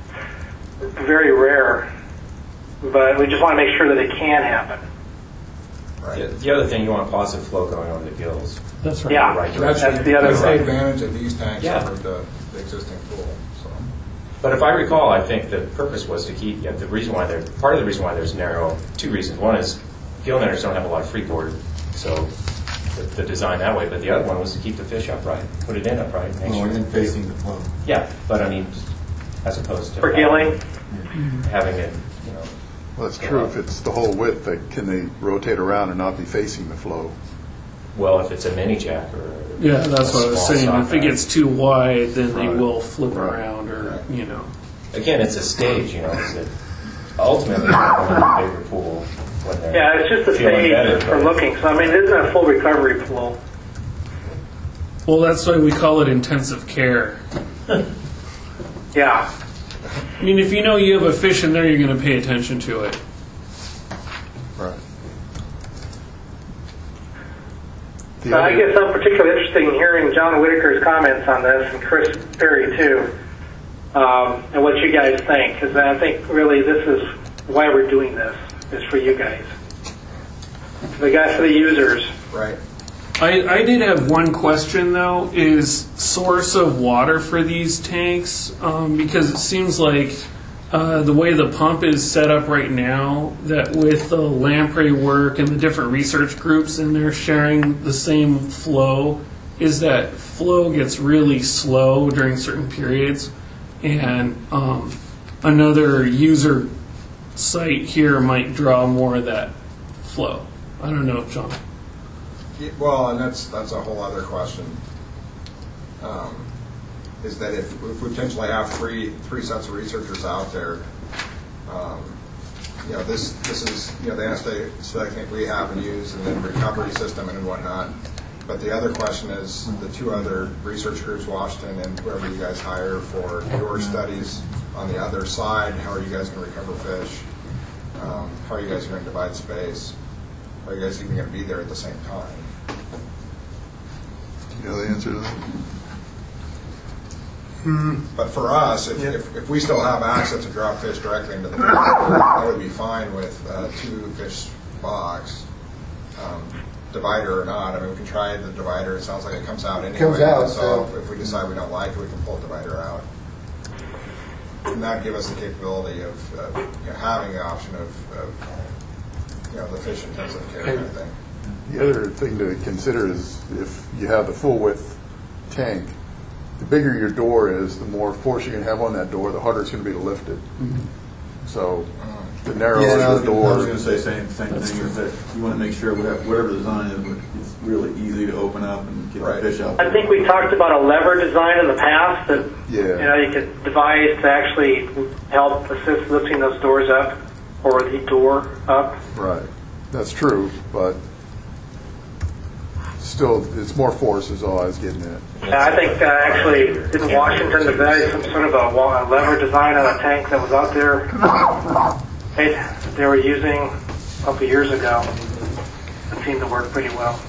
Very rare, but we just want to make sure that it can happen. Right. The, the other thing, you want positive flow going over the gills. That's right. Yeah, Right So that's, that's the other that's the thing. advantage of these tanks Yeah. over the, the existing pool. So. But if I recall, I think the purpose was to keep, yeah, the reason why they're, part of the reason why there's narrow, two reasons. One is gill netters don't have a lot of freeboard, so the, the design that way. But the other one was to keep the fish upright, put it in upright, make Oh, sure. and facing the flow. Yeah, but I mean, as opposed to For gilling, having it, you know. Well, that's true. If it's the whole width, they, can they rotate around and not be facing the flow? Well, if it's a mini jack or a Yeah, that's what I was small saying. If it sockeye. gets too wide, then they Right. will flip Right. around, or you know. Again, it's a stage, you know. It's that ultimately, they're going to a bigger pool when they're yeah, it's just a feeling stage better, for but- looking. So I mean, it isn't a full recovery pool. Well, that's why we call it intensive care. Yeah. I mean, if you know you have a fish in there, you're going to pay attention to it. Right. The So I other- guess I'm particularly interested in hearing John Whitaker's comments on this, and Chris Perry too, um, and what you guys think, because I think really this is why we're doing this, is for you guys. For the guys, for the users. Right. I, I did have one question though, is source of water for these tanks, um, because it seems like uh, the way the pump is set up right now, that with the lamprey work and the different research groups and they're sharing the same flow, is that flow gets really slow during certain periods, and um, another user site here might draw more of that flow. I don't know, John. Yeah, well, and that's that's a whole other question. Um, is that if, if we potentially have three three sets of researchers out there, um, you know, this this is you know the anesthetic we have and use, and then recovery system and whatnot. But the other question is the two other research groups, Washington and whoever you guys hire for your studies on the other side. How are you guys going to recover fish? Um, how are you guys going to divide space? Are you guys even going to be there at the same time? You know the answer to that? But for us, if, if, if we still have access to drop fish directly into the box, that would be fine with uh, two fish box, um, divider or not. I mean, we can try the divider. It sounds like it comes out anyway. Comes out, so so- if, if we decide we don't like it, we can pull the divider out. And that would give us the capability of, of you know, having the option of, of you know, the fish intensive care kind of thing. The other thing to consider is if you have the full width tank, the bigger your door is, the more force you can have on that door, the harder it's going to be to lift it. So the narrower Yeah, I was the gonna- door. I was going to say same same thing. Is that you want to make sure whatever, whatever the design is, it's really easy to open up and get Right. the fish out. I think we talked about a lever design in the past that Yeah. you know you could devise to actually help assist lifting those doors up or the door up. Right. That's true, but still, it's more force is all I was getting at. And I think uh, actually in Washington devise some sort of a, wa- a lever design on a tank that was out there. They, they were using a couple of years ago. It seemed to work pretty well.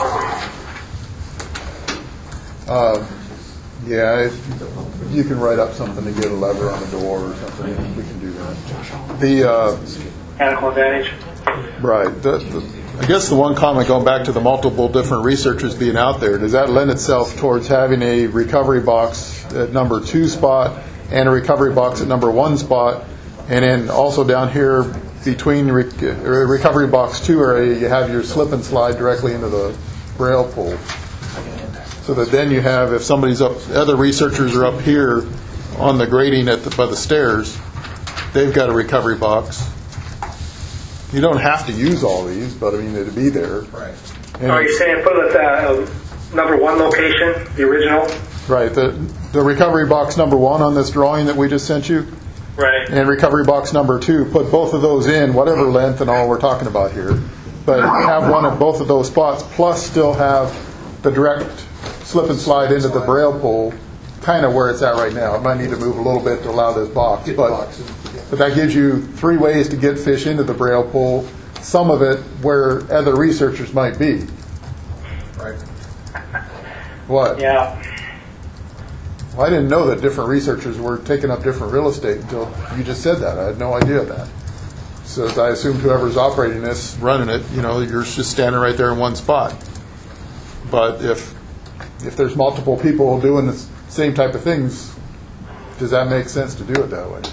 Uh, yeah, if you can write up something to get a lever on the door or something. We can do that. The uh, Mechanical advantage. right. The, the, I guess the one comment going back to the multiple different researchers being out there, does that lend itself towards having a recovery box at number two spot and a recovery box at number one spot, and then also down here between re- uh, recovery box two area you have your slip and slide directly into the braille pool, so that then you have, if somebody's up, other researchers are up here on the grading at the, by the stairs, they've got a recovery box. You don't have to use all these, but I mean, it'd be there. Right. And Are you saying put it at uh, number one location, the original? right, the, the recovery box number one on this drawing that we just sent you, Right. and recovery box number two, put both of those in, whatever length and all we're talking about here, but have one at both of those spots, plus still have the direct slip and slide into the braille pool, kind of where it's at right now. It might need to move a little bit to allow this box, but, but that gives you three ways to get fish into the braille pool, some of it where other researchers might be. Right. What? Yeah. Well, I didn't know that different researchers were taking up different real estate until you just said that. I had no idea of that. So I assumed whoever's operating this, running it, you know, you're just standing right there in one spot. But if if there's multiple people doing the same type of things, does that make sense to do it that way?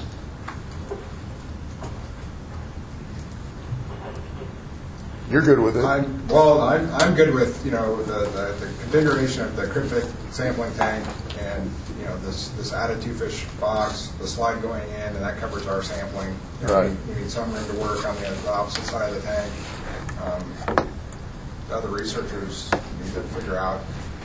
You're good with it. I'm, well, I'm, I'm good with, you know, the, the, the configuration of the cryptic sampling tank and, you know, this, this added two-fish box, the slide going in, and that covers our sampling. You know, Right. We, we need some room to work on the, the opposite side of the tank. Um, the other researchers need to figure out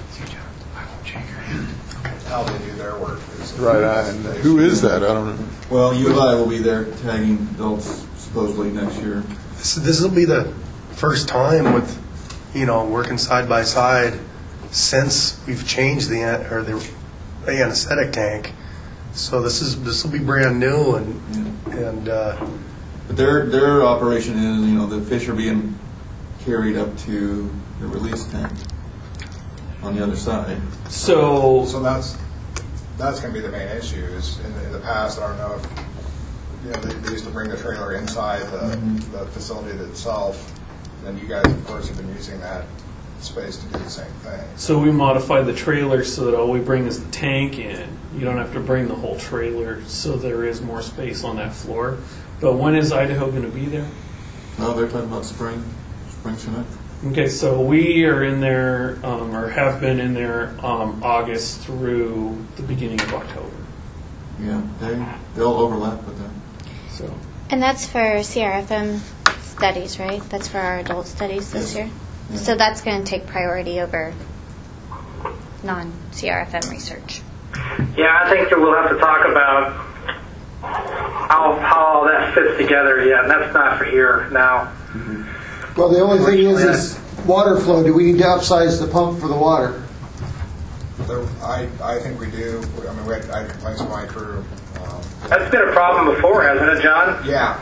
how they do their work. Is- Right, I- and who is that? I don't know. Well, U of I will be there tagging adults supposedly next year. This, this will be the first time with, you know, working side by side since we've changed the an- or the anesthetic tank. So this is this will be brand new and and uh, But their their operation is, you know, the fish are being carried up to the release tank on the other side. So, So that's that's going to be the main issue. Is in the, in the past, I don't know if you know they, they used to bring the trailer inside the, Mhm. the facility itself, and you guys, of course, have been using that space to do the same thing. so we modified the trailer so that all we bring is the tank in. You don't have to bring the whole trailer, so there is more space on that floor. But when is Idaho going to be there? No, they're talking about spring, spring Chinook. Okay, so we are in there, um, or have been in there, um, August through the beginning of October. Yeah, they they'll overlap with that. So, And that's for C R F M studies, right? That's for our adult studies this year? So that's going to take priority over non-C R F M research. Yeah, I think that we'll have to talk about how, how all that fits together. Yeah, and that's not for here now. Well, the only thing is, is water flow. Do we need to upsize the pump for the water? There- I, I think we do. I mean, we had, I had complaints from my crew. Um, That's been a problem before, hasn't it, John? Yeah.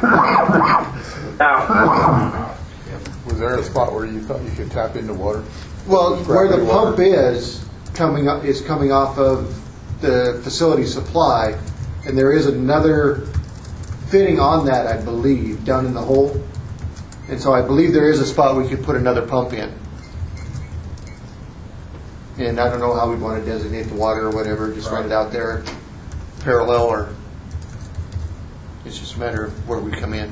Now, Was there a spot where you thought you could tap into water? Well, where the Gravity pump water. is coming up is coming off of the facility supply, and there is another fitting on that, I believe, down in the hole. And so I believe there is a spot we could put another pump in. And I don't know how we'd want to designate the water or whatever, just run it out there parallel, or it's just a matter of where we come in.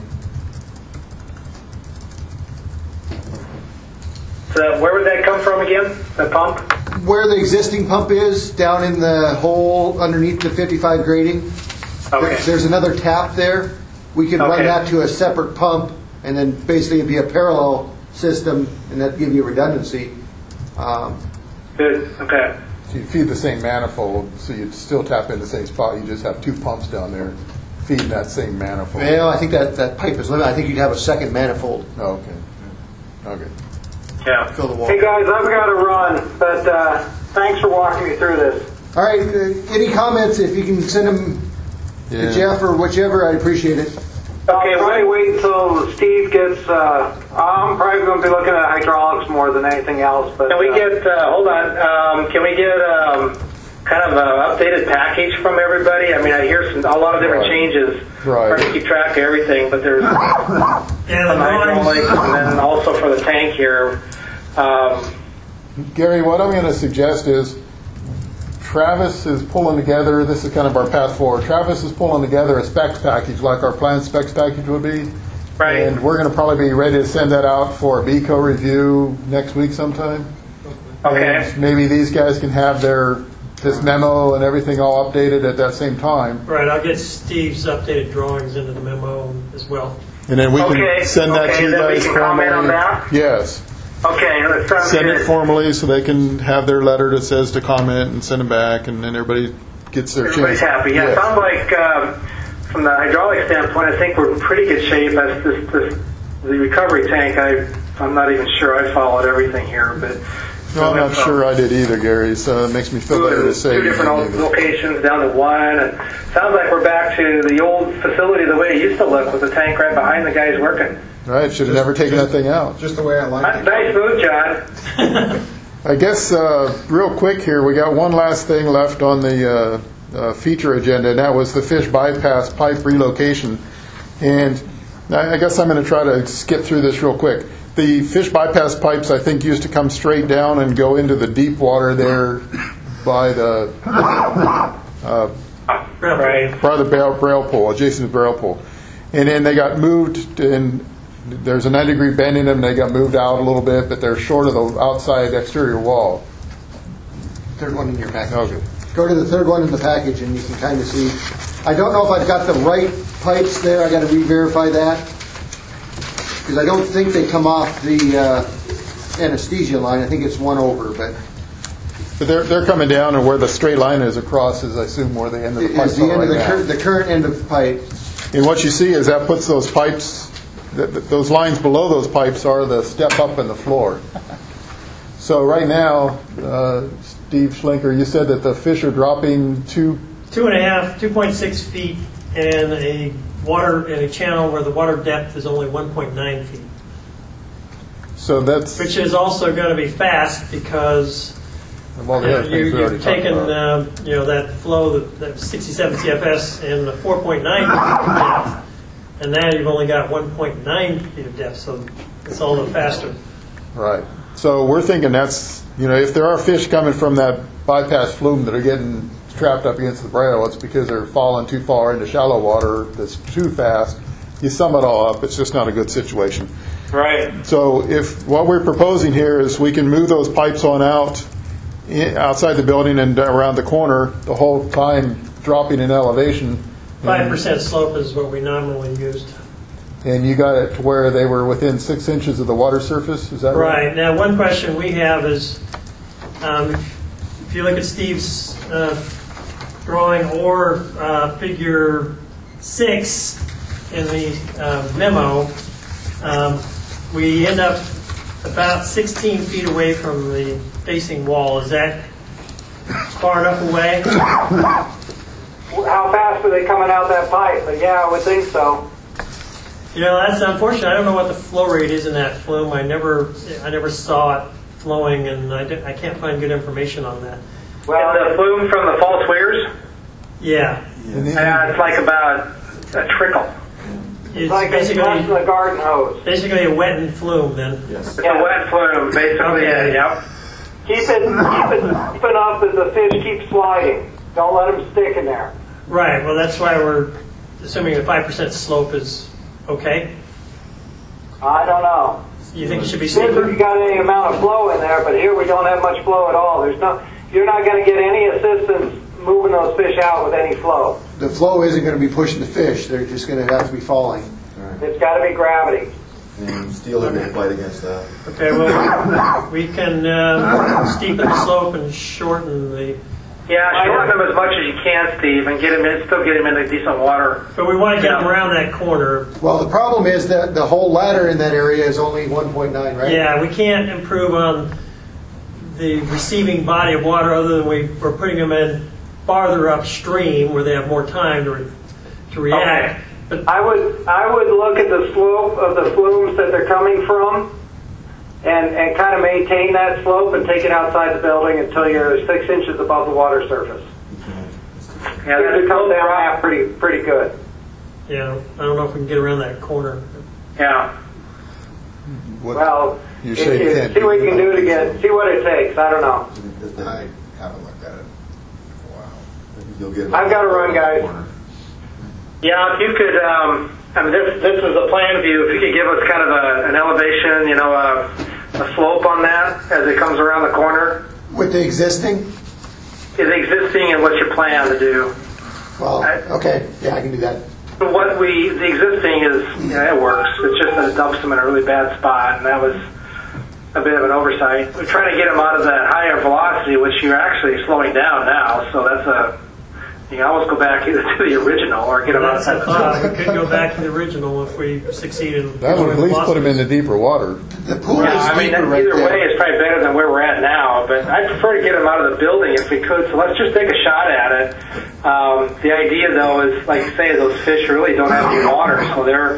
so where would that come from again, the pump? Where the existing pump is, down in the hole underneath the fifty-five grading, Okay. there's another tap there. We could run Okay. that to a separate pump, and then basically it'd be a parallel system, and that'd give you redundancy. Um, Good, okay. So you feed the same manifold, so you'd still tap into the same spot. You just have two pumps down there feeding that same manifold. Well, I think that, that pipe is limited. I think you'd have a second manifold. Oh, okay. Okay. Yeah. Fill the wall. Hey guys, I've got to run, but uh, thanks for walking me through this. All right, uh, any comments, if you can send them Yeah. to Jeff or whichever, I'd appreciate it. Okay, probably wait until Steve gets. Uh, I'm probably going to be looking at hydraulics more than anything else. But Can we uh, get, uh, hold on, um, can we get um, kind of an updated package from everybody? I mean, I hear some, a lot of different Right. changes. Right. Trying to keep track of everything, but there's some And the hydraulics, drawings, and then also for the tank here. Um, Gary, what I'm going to suggest is Travis is pulling together, this is kind of our path forward, Travis is pulling together a specs package like our planned specs package would be. Right. And we're going to probably be ready to send that out for a B C O review next week sometime. Okay. And maybe these guys can have their, this memo and everything all updated at that same time. right, I'll get Steve's updated drawings into the memo as well. And then we Okay, can send that okay, to you then we guys can formally. comment on that? Yes. Okay, that sounds Send good. it formally so they can have their letter that says to comment and send it back, and then everybody gets their Everybody's chance. happy. Yeah, it Yes. sounds like um, from the hydraulic standpoint, I think we're in pretty good shape. As this, this, the recovery tank, I, I'm not even sure I followed everything here, but No, I'm not sure I did either, Gary, so it makes me feel better to say. two you different didn't either. locations down to one. And sounds like we're back to the old facility the way it used to look, with the tank right behind the guys working. Right, should have never taken that thing out. Just the way I like it. Nice move, John. I guess, uh, real quick here, we got one last thing left on the uh, uh, feature agenda, and that was the fish bypass pipe relocation. And I I guess I'm going to try to skip through this real quick. The fish bypass pipes, I think, used to come straight down and go into the deep water there by the uh, Right. by the barrel, barrel pole, adjacent to the barrel pole. And then they got moved, and there's a ninety degree bend in them, and they got moved out a little bit, but they're short of the outside exterior wall. Third one in your package. Okay. Go to the third one in the package, and you can kind of see. I don't know if I've got the right pipes there. I got to re-verify that, because I don't think they come off the uh, anesthesia line. I think it's one over, but But they're, they're coming down, and where the straight line is across is, I assume, where the end of the it's pipes the are end right of the, now. cur- the current end of the pipe. And what you see is that puts those pipes, th- th- those lines below those pipes are the step up in the floor. So right now, uh, Steve Schlenker, you said that the fish are dropping two, Two and a half, two point six feet, and a water, in a channel where the water depth is only one point nine feet. so that's, Which is also going to be fast because of all the you other know, things you, we already you've talked taken about. um, you know that flow, that, that sixty-seven C F S and the four point nine depth, and now you've only got one point nine feet of depth, so it's all the faster. Right. So we're thinking that's, you know, if there are fish coming from that bypass flume that are getting trapped up against the braille, it's because they're falling too far into shallow water that's too fast. You sum it all up, it's just not a good situation. Right. So if what we're proposing here is we can move those pipes on out i- outside the building and around the corner, the whole time dropping in elevation. Five percent slope is what we nominally used. and you got it to where they were within six inches of the water surface, is that right? Right. Now, one question we have is, um, if you look at Steve's uh, drawing or uh, figure six in the uh, memo, um, we end up about sixteen feet away from the facing wall. Is that far enough away? How fast are they coming out that pipe? But yeah, I would think so. You know, that's unfortunate. I don't know what the flow rate is in that flume. I never, I never saw it flowing, and I, did, I can't find good information on that. Well, the flume from the false weirs, Yeah, yeah, it's like about a trickle. it's Like it's basically a garden hose. basically a wetted flume. Then It's Yeah. a wet flume, basically. Okay. Yeah, yep. Keep it, keep it deep enough that the fish keep sliding. Don't let them stick in there. right. Well, that's why we're assuming the five percent slope is okay. I don't know. You think it should be Depends if steeper? you got any amount of flow in there, but here we don't have much flow at all. There's no, you're not going to get any assistance moving those fish out with any flow. The flow isn't going to be pushing the fish, they're just going to have to be falling. It's got to be gravity. And Steeler will fight against that. Okay. Well, we can uh, steepen the slope and shorten the. Yeah, shorten them as much as you can, Steve, and get them in, still get them into decent water. But we want to get Yeah. them around that corner. Well, the problem is that the whole ladder in that area is only one point nine, right? Yeah, we can't improve on the receiving body of water other than we, we're putting them in farther upstream where they have more time to, re, to react. Okay. But I would I would look at the slope of the flumes that they're coming from and, and kind of maintain that slope and take it outside the building until you're six inches above the water surface. Yeah, It that's comes cool. down half pretty pretty good. yeah, I don't know if we can get around that corner. Yeah. What- Well, You if- say you if- can't see what do you can do to get, see what it takes. I don't know. I haven't looked at it. Wow. You'll get I've got to run, guys. Yeah, if you could, um, I mean, this this is a plan view. If you could give us kind of a, an elevation, you know, a, a slope on that as it comes around the corner, With the existing? is existing and what you plan to do. Well, okay, yeah, I can do that. What we, the existing is, yeah, it works. It's just that it dumps them in a really bad spot, and that was a bit of an oversight. We're trying to get them out of that higher velocity, which you're actually slowing down now, so that's a, you can almost go back either to the original or get them That's outside a the thought. building. We could go back to the original if we succeed in. That would at least put them in the deeper water. The pool Yeah, is I mean, deeper right either there. way, it's probably better than where we're at now, but I prefer to get them out of the building if we could, so let's just take a shot at it. Um, the idea, though, is, like you say, those fish really don't have any water, so they're,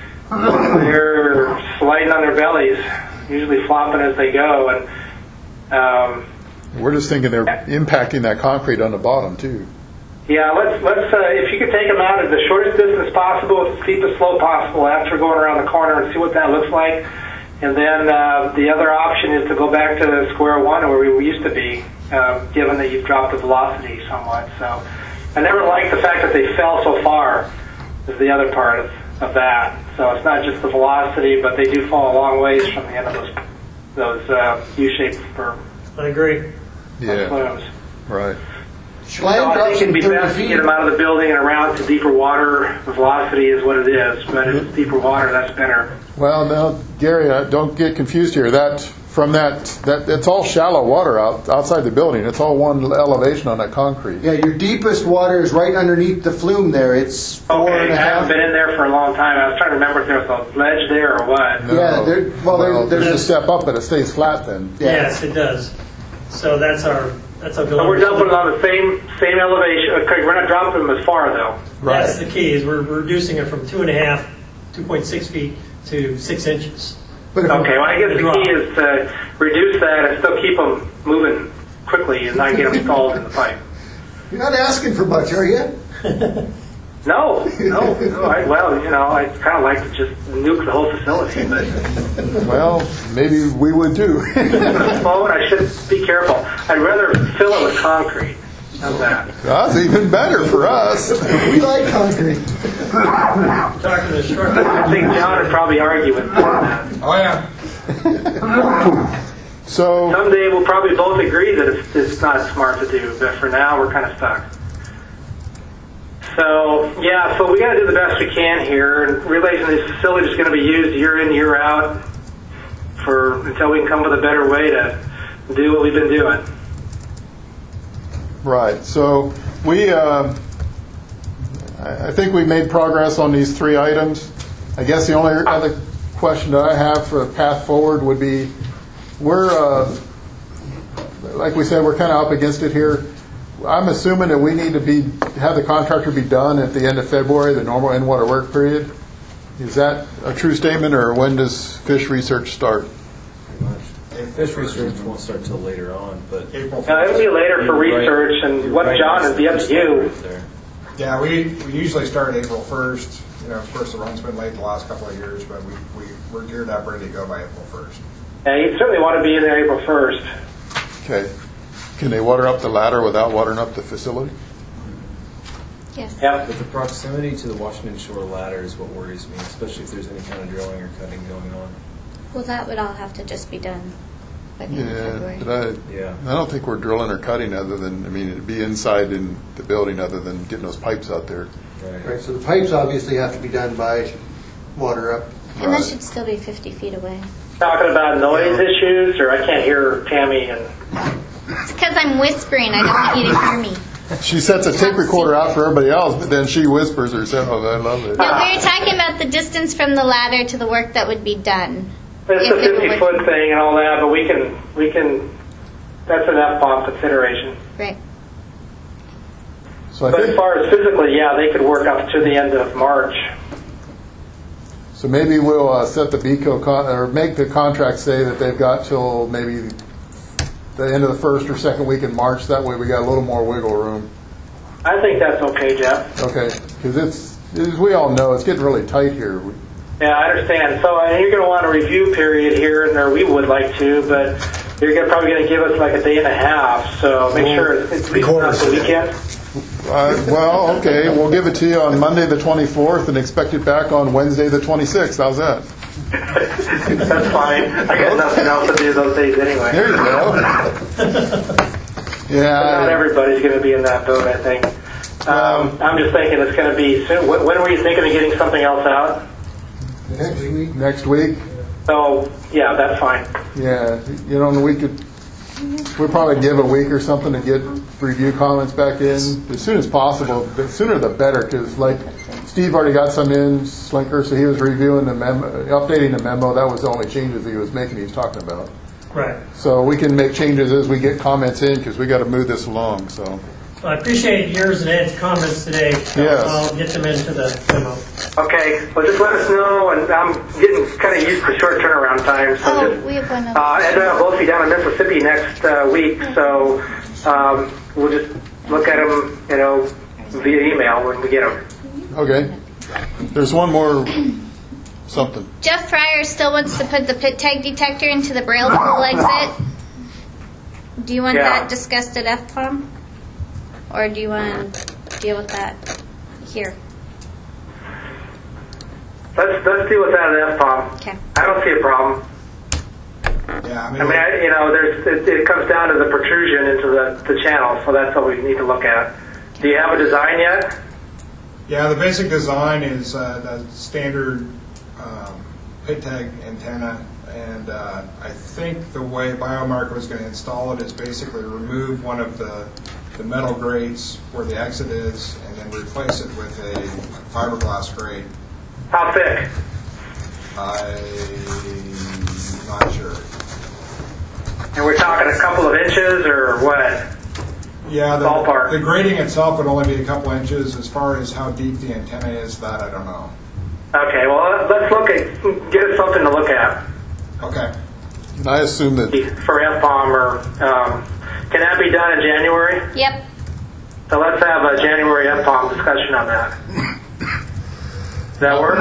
they're sliding on their bellies, usually flopping as they go, and um, We're just thinking they're impacting that concrete on the bottom, too. yeah, let's, let's uh, if you could take them out at the shortest distance possible, with the steepest slope possible after going around the corner and see what that looks like. And then uh, the other option is to go back to square one where we used to be, uh, given that you've dropped the velocity somewhat. So I never liked the fact that they fell so far, is the other part of, of that. So it's not just the velocity, but they do fall a long ways from the end of those, those uh, U-shaped or I agree. Yeah, flumes. right. So I think it'd be best to get them out of the building and around to deeper water. The velocity is what it is, but if it's deeper water, that's better. Well, now, Gary, uh, don't get confused here. That from that that it's all shallow water out outside the building. It's all one elevation on that concrete. Yeah, your deepest water is right underneath the flume there. It's four Okay, and a I haven't half. been in there for a long time. I was trying to remember if there was a ledge there or what. No. Yeah, there- well, there- there's a there's- step up, but it stays flat then. Yeah. Yes, it does. So that's our that's our. So we're dumping it on the same same elevation. Okay, we're not dropping them as far though. That's the key. Is we're reducing it from two and a half, two point six feet to six inches. But if Okay, well I guess the Drop. key is to reduce that and still keep them moving quickly and not get them stalled in the pipe. You're not asking for much, are you? No, no, no. I, well, you know, I kind of like to just nuke the whole facility, but Well, maybe we would too. well, I should be careful. I'd rather fill it with concrete. How's that? That's even better for us. We like concrete. Talking to the structure. I think John would probably argue with me on that. Oh, yeah. So, Someday we'll probably both agree that it's, it's not smart to do, but for now we're kind of stuck. So, yeah, so we got to do the best we can here, and realizing this facility is going to be used year in, year out for until we can come with a better way to do what we've been doing. Right. So we, uh, I I think we made progress on these three items. I guess the only other question that I have for a path forward would be, we're, uh, like we said, we're kind of up against it here. I'm assuming that we need to be have the contractor be done at the end of February, the normal in-water work period. Is that a true statement, or when does fish research start? Fish research won't start till later on, but April. Uh, it'll be later for research, and what, John, it'll be up to you. Yeah, we, we usually start April first. You know, of course, the run's been late the last couple of years, but we, we, we're geared up, ready to go by April first. Yeah, you certainly want to be in there April first. Okay. Can they water up the ladder without watering up the facility? Yes. Yep. But the proximity to the Washington Shore ladder is what worries me, especially if there's any kind of drilling or cutting going on. Well, that would all have to just be done by the end of Yeah, February. but I, Yeah. I don't think we're drilling or cutting other than, I mean, it'd be inside in the building other than getting those pipes out there. Right. Right, so the pipes obviously have to be done by water up. And that should still be fifty feet away. Talking about noise issues, or I can't hear Tammy and. It's because I'm whispering. I don't want you to hear me. She sets a tape recorder out for everybody else, but then she whispers herself. I love it. No, we were talking about the distance from the ladder to the work that would be done. It's If a it were fifty foot thing and all that, but we can we can. That's an F POM consideration. Right. So I But as think, far as physically, yeah, they could work up to the end of March. so maybe we'll uh, set the B C O con- or make the contract say that they've got till maybe the end of the first or second week in March. That way we got a little more wiggle room. I think that's okay, Jeff. Okay, because it's, as we all know, it's getting really tight here. We- Yeah, I understand. So uh, you're going to want a review period here, and or we would like to, but you're gonna, probably going to give us like a day and a half. So make Well, sure it's, it's at least not the weekend. Uh, well, okay, we'll give it to you on Monday the twenty-fourth and expect it back on Wednesday the twenty-sixth. How's that? That's fine. I got nothing else to do those days anyway. There you go. But not Yeah. everybody's going to be in that boat, I think. Um, I'm just thinking it's going to be soon. When when were you thinking of getting something else out? Next week. Next week. So, yeah, that's fine. Yeah, you know, we could, we'll probably give a week or something to get review comments back in as soon as possible. The sooner the better, because like Steve already got some in, Slinker, so he was reviewing the memo, updating the memo. That was the only changes he was making, he was talking about. Right. So we can make changes as we get comments in, because we got to move this along, so. I appreciate yours and Ed's comments today. Yes. I'll get them into the memo. Okay, well, just let us know, and I'm getting kind of used to short turnaround time, so Oh, just, we have one uh, other. Ed and I will both be down in Mississippi next uh, week, so um, we'll just look at them, you know, via email when we get them. Okay. There's one more something. Jeff Fryer still wants to put the pit tag detector into the Braille pool exit. Do you want Yeah. that discussed at F POM? Or do you want to deal with that here? Let's let's deal with that at F POM. Okay. I don't see a problem. Yeah, I mean, I mean, I, you know, there's it, it comes down to the protrusion into the, the channel, so that's what we need to look at. Do you have a design yet? yeah, the basic design is uh, the standard um, pit tag antenna, and uh, I think the way Biomarker was going to install it is basically remove one of the, the metal grates where the exit is, and then replace it with a fiberglass grate. How thick? I'm not sure. And we're talking a couple of inches or what? Yeah, the, Ballpark. the grating itself would only be a couple inches. As far as how deep the antenna is, that I don't know. Okay, well, let's look at, get us something to look at Okay. And I assume that, for F POM, or um, can that be done in January? Yep. So let's have a January F POM discussion on that. Does that work?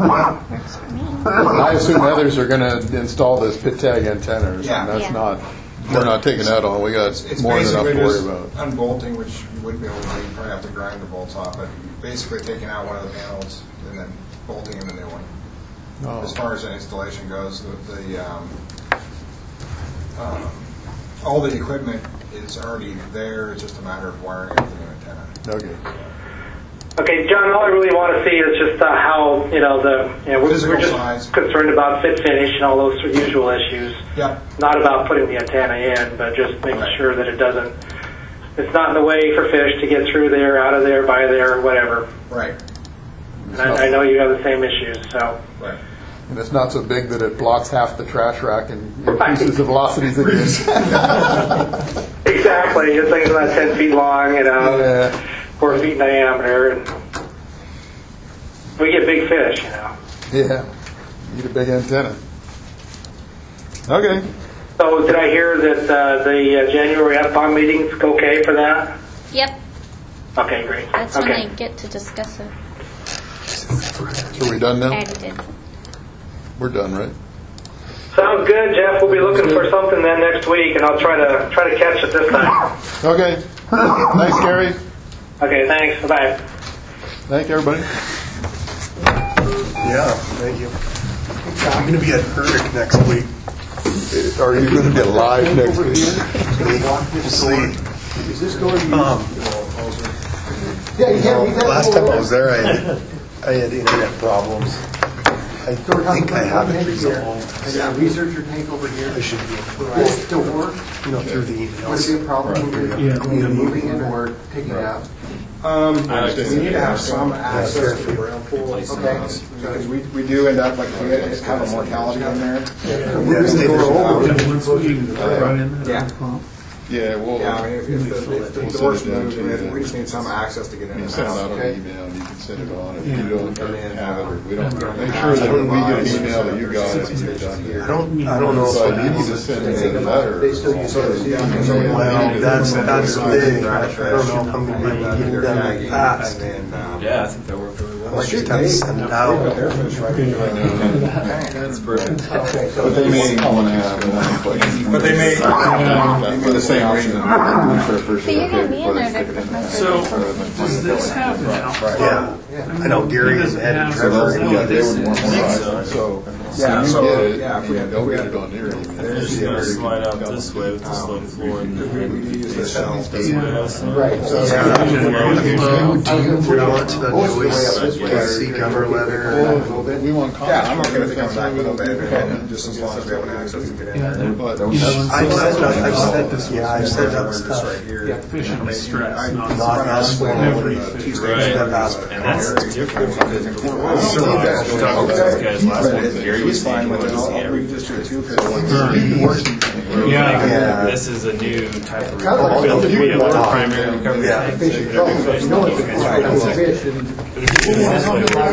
I assume others are going to install this pit tag antenna or something. Yeah. That's Yeah. not, we're not taking that on. We got It's more than enough basically to worry just about. unbolting, which you wouldn't be able to do. You'd probably have to grind the bolts off, but basically taking out one of the panels and then bolting in the new one. Oh. As far as the installation goes, the, the um, um, all the equipment is already there. It's just a matter of wiring up the new antenna. Okay. Okay, John, all I really want to see is just uh, how, you know, the, you know, we're, Physical we're just size. concerned about fit finish and all those usual issues. Yep. Not about putting the antenna in, but just making Right. sure that it doesn't, it's not in the way for fish to get through there, out of there, by there, whatever. Right, And I, I know you have the same issues, so. right. And it's not so big that it blocks half the trash rack and Right. increases the velocities again. Exactly. This thing's about ten feet long, you know, Yeah. four feet in diameter, and we get big fish, you know. Yeah, need a big antenna. Okay. So did I hear that uh, the uh, January F B O M meeting's okay for that? Yep, Okay, great. that's when Okay. I get to discuss it. So we done I now? already did. We're done, right? Sounds good, Jeff. We'll be looking for something then next week, and I'll try to try to catch it this time. Okay. Thanks, Gary. Okay, thanks. Bye. Thank you, everybody. Yeah, thank you. I'm going to be at Herdick next week. Are you going to be live next week? We'll see. Is this going to be? Um, Yeah, you can't read that. last time I was there, I had, I had internet problems. I So we're talking think I about have it tank here. resolved. I got a researcher tank over here. I should be able to, This door, you know, through the would it emails. be a problem? Yeah. Either moving it or taking it out? Um, I like we to- need to have some access to the rail pool, okay? Because we, we do end up, like, we have a mortality in there. Yes, they do. Yeah. Yeah, well, Yeah, I mean, if, if the, if the doors move, then we just need some access to get in you and send out out. an email, you can send it on. If you don't And then, have it, or we uh, don't, make sure that when we get an email that you got it, and you're done there. I don't, I don't know if But I you need to send it a letter. They still use it. Yeah, so we- Well, that's, that's big. I don't know if I'm going to be able to get it done like that. And then, um, Yeah, I think that worked really well. I'll shoot that send it out. their fish right there. That's brilliant. But they may want to have one place. But they may, For the same reason. So you're going to be in there to Christmas. So, does this have now? Yeah, I know Gary and Ed and So those, Trevor. yeah, they would want more eyes. So, Yeah, so so, you get it, yeah, if we and had- they'll if we get had- it on their email. They're just gonna slide out this way with the sloped floor and we, then we use the shelf. Right, so. Yeah. Do We want to do see cover letter. We want Yeah, I'm comments. okay with coming back with a bit, just as long as we have an access to get in there. But I've set up, I've set, yeah, I've set up We're just stuff. right here. Yeah, fish in the stress, not Not asked for. every Tuesdays, Right. I've asked for. And that's different because we So- were talking with those guys last week. Gary was He's fine saying he with wanted it, to see I'll, we every just do fish. two fish. We were Yeah. like, Yeah. this is a new type of Kind of like recovery. the We have big our one. primary recovery Yeah. tank. Fish and trouble, so if you know it's a fish and. But if you do it this way,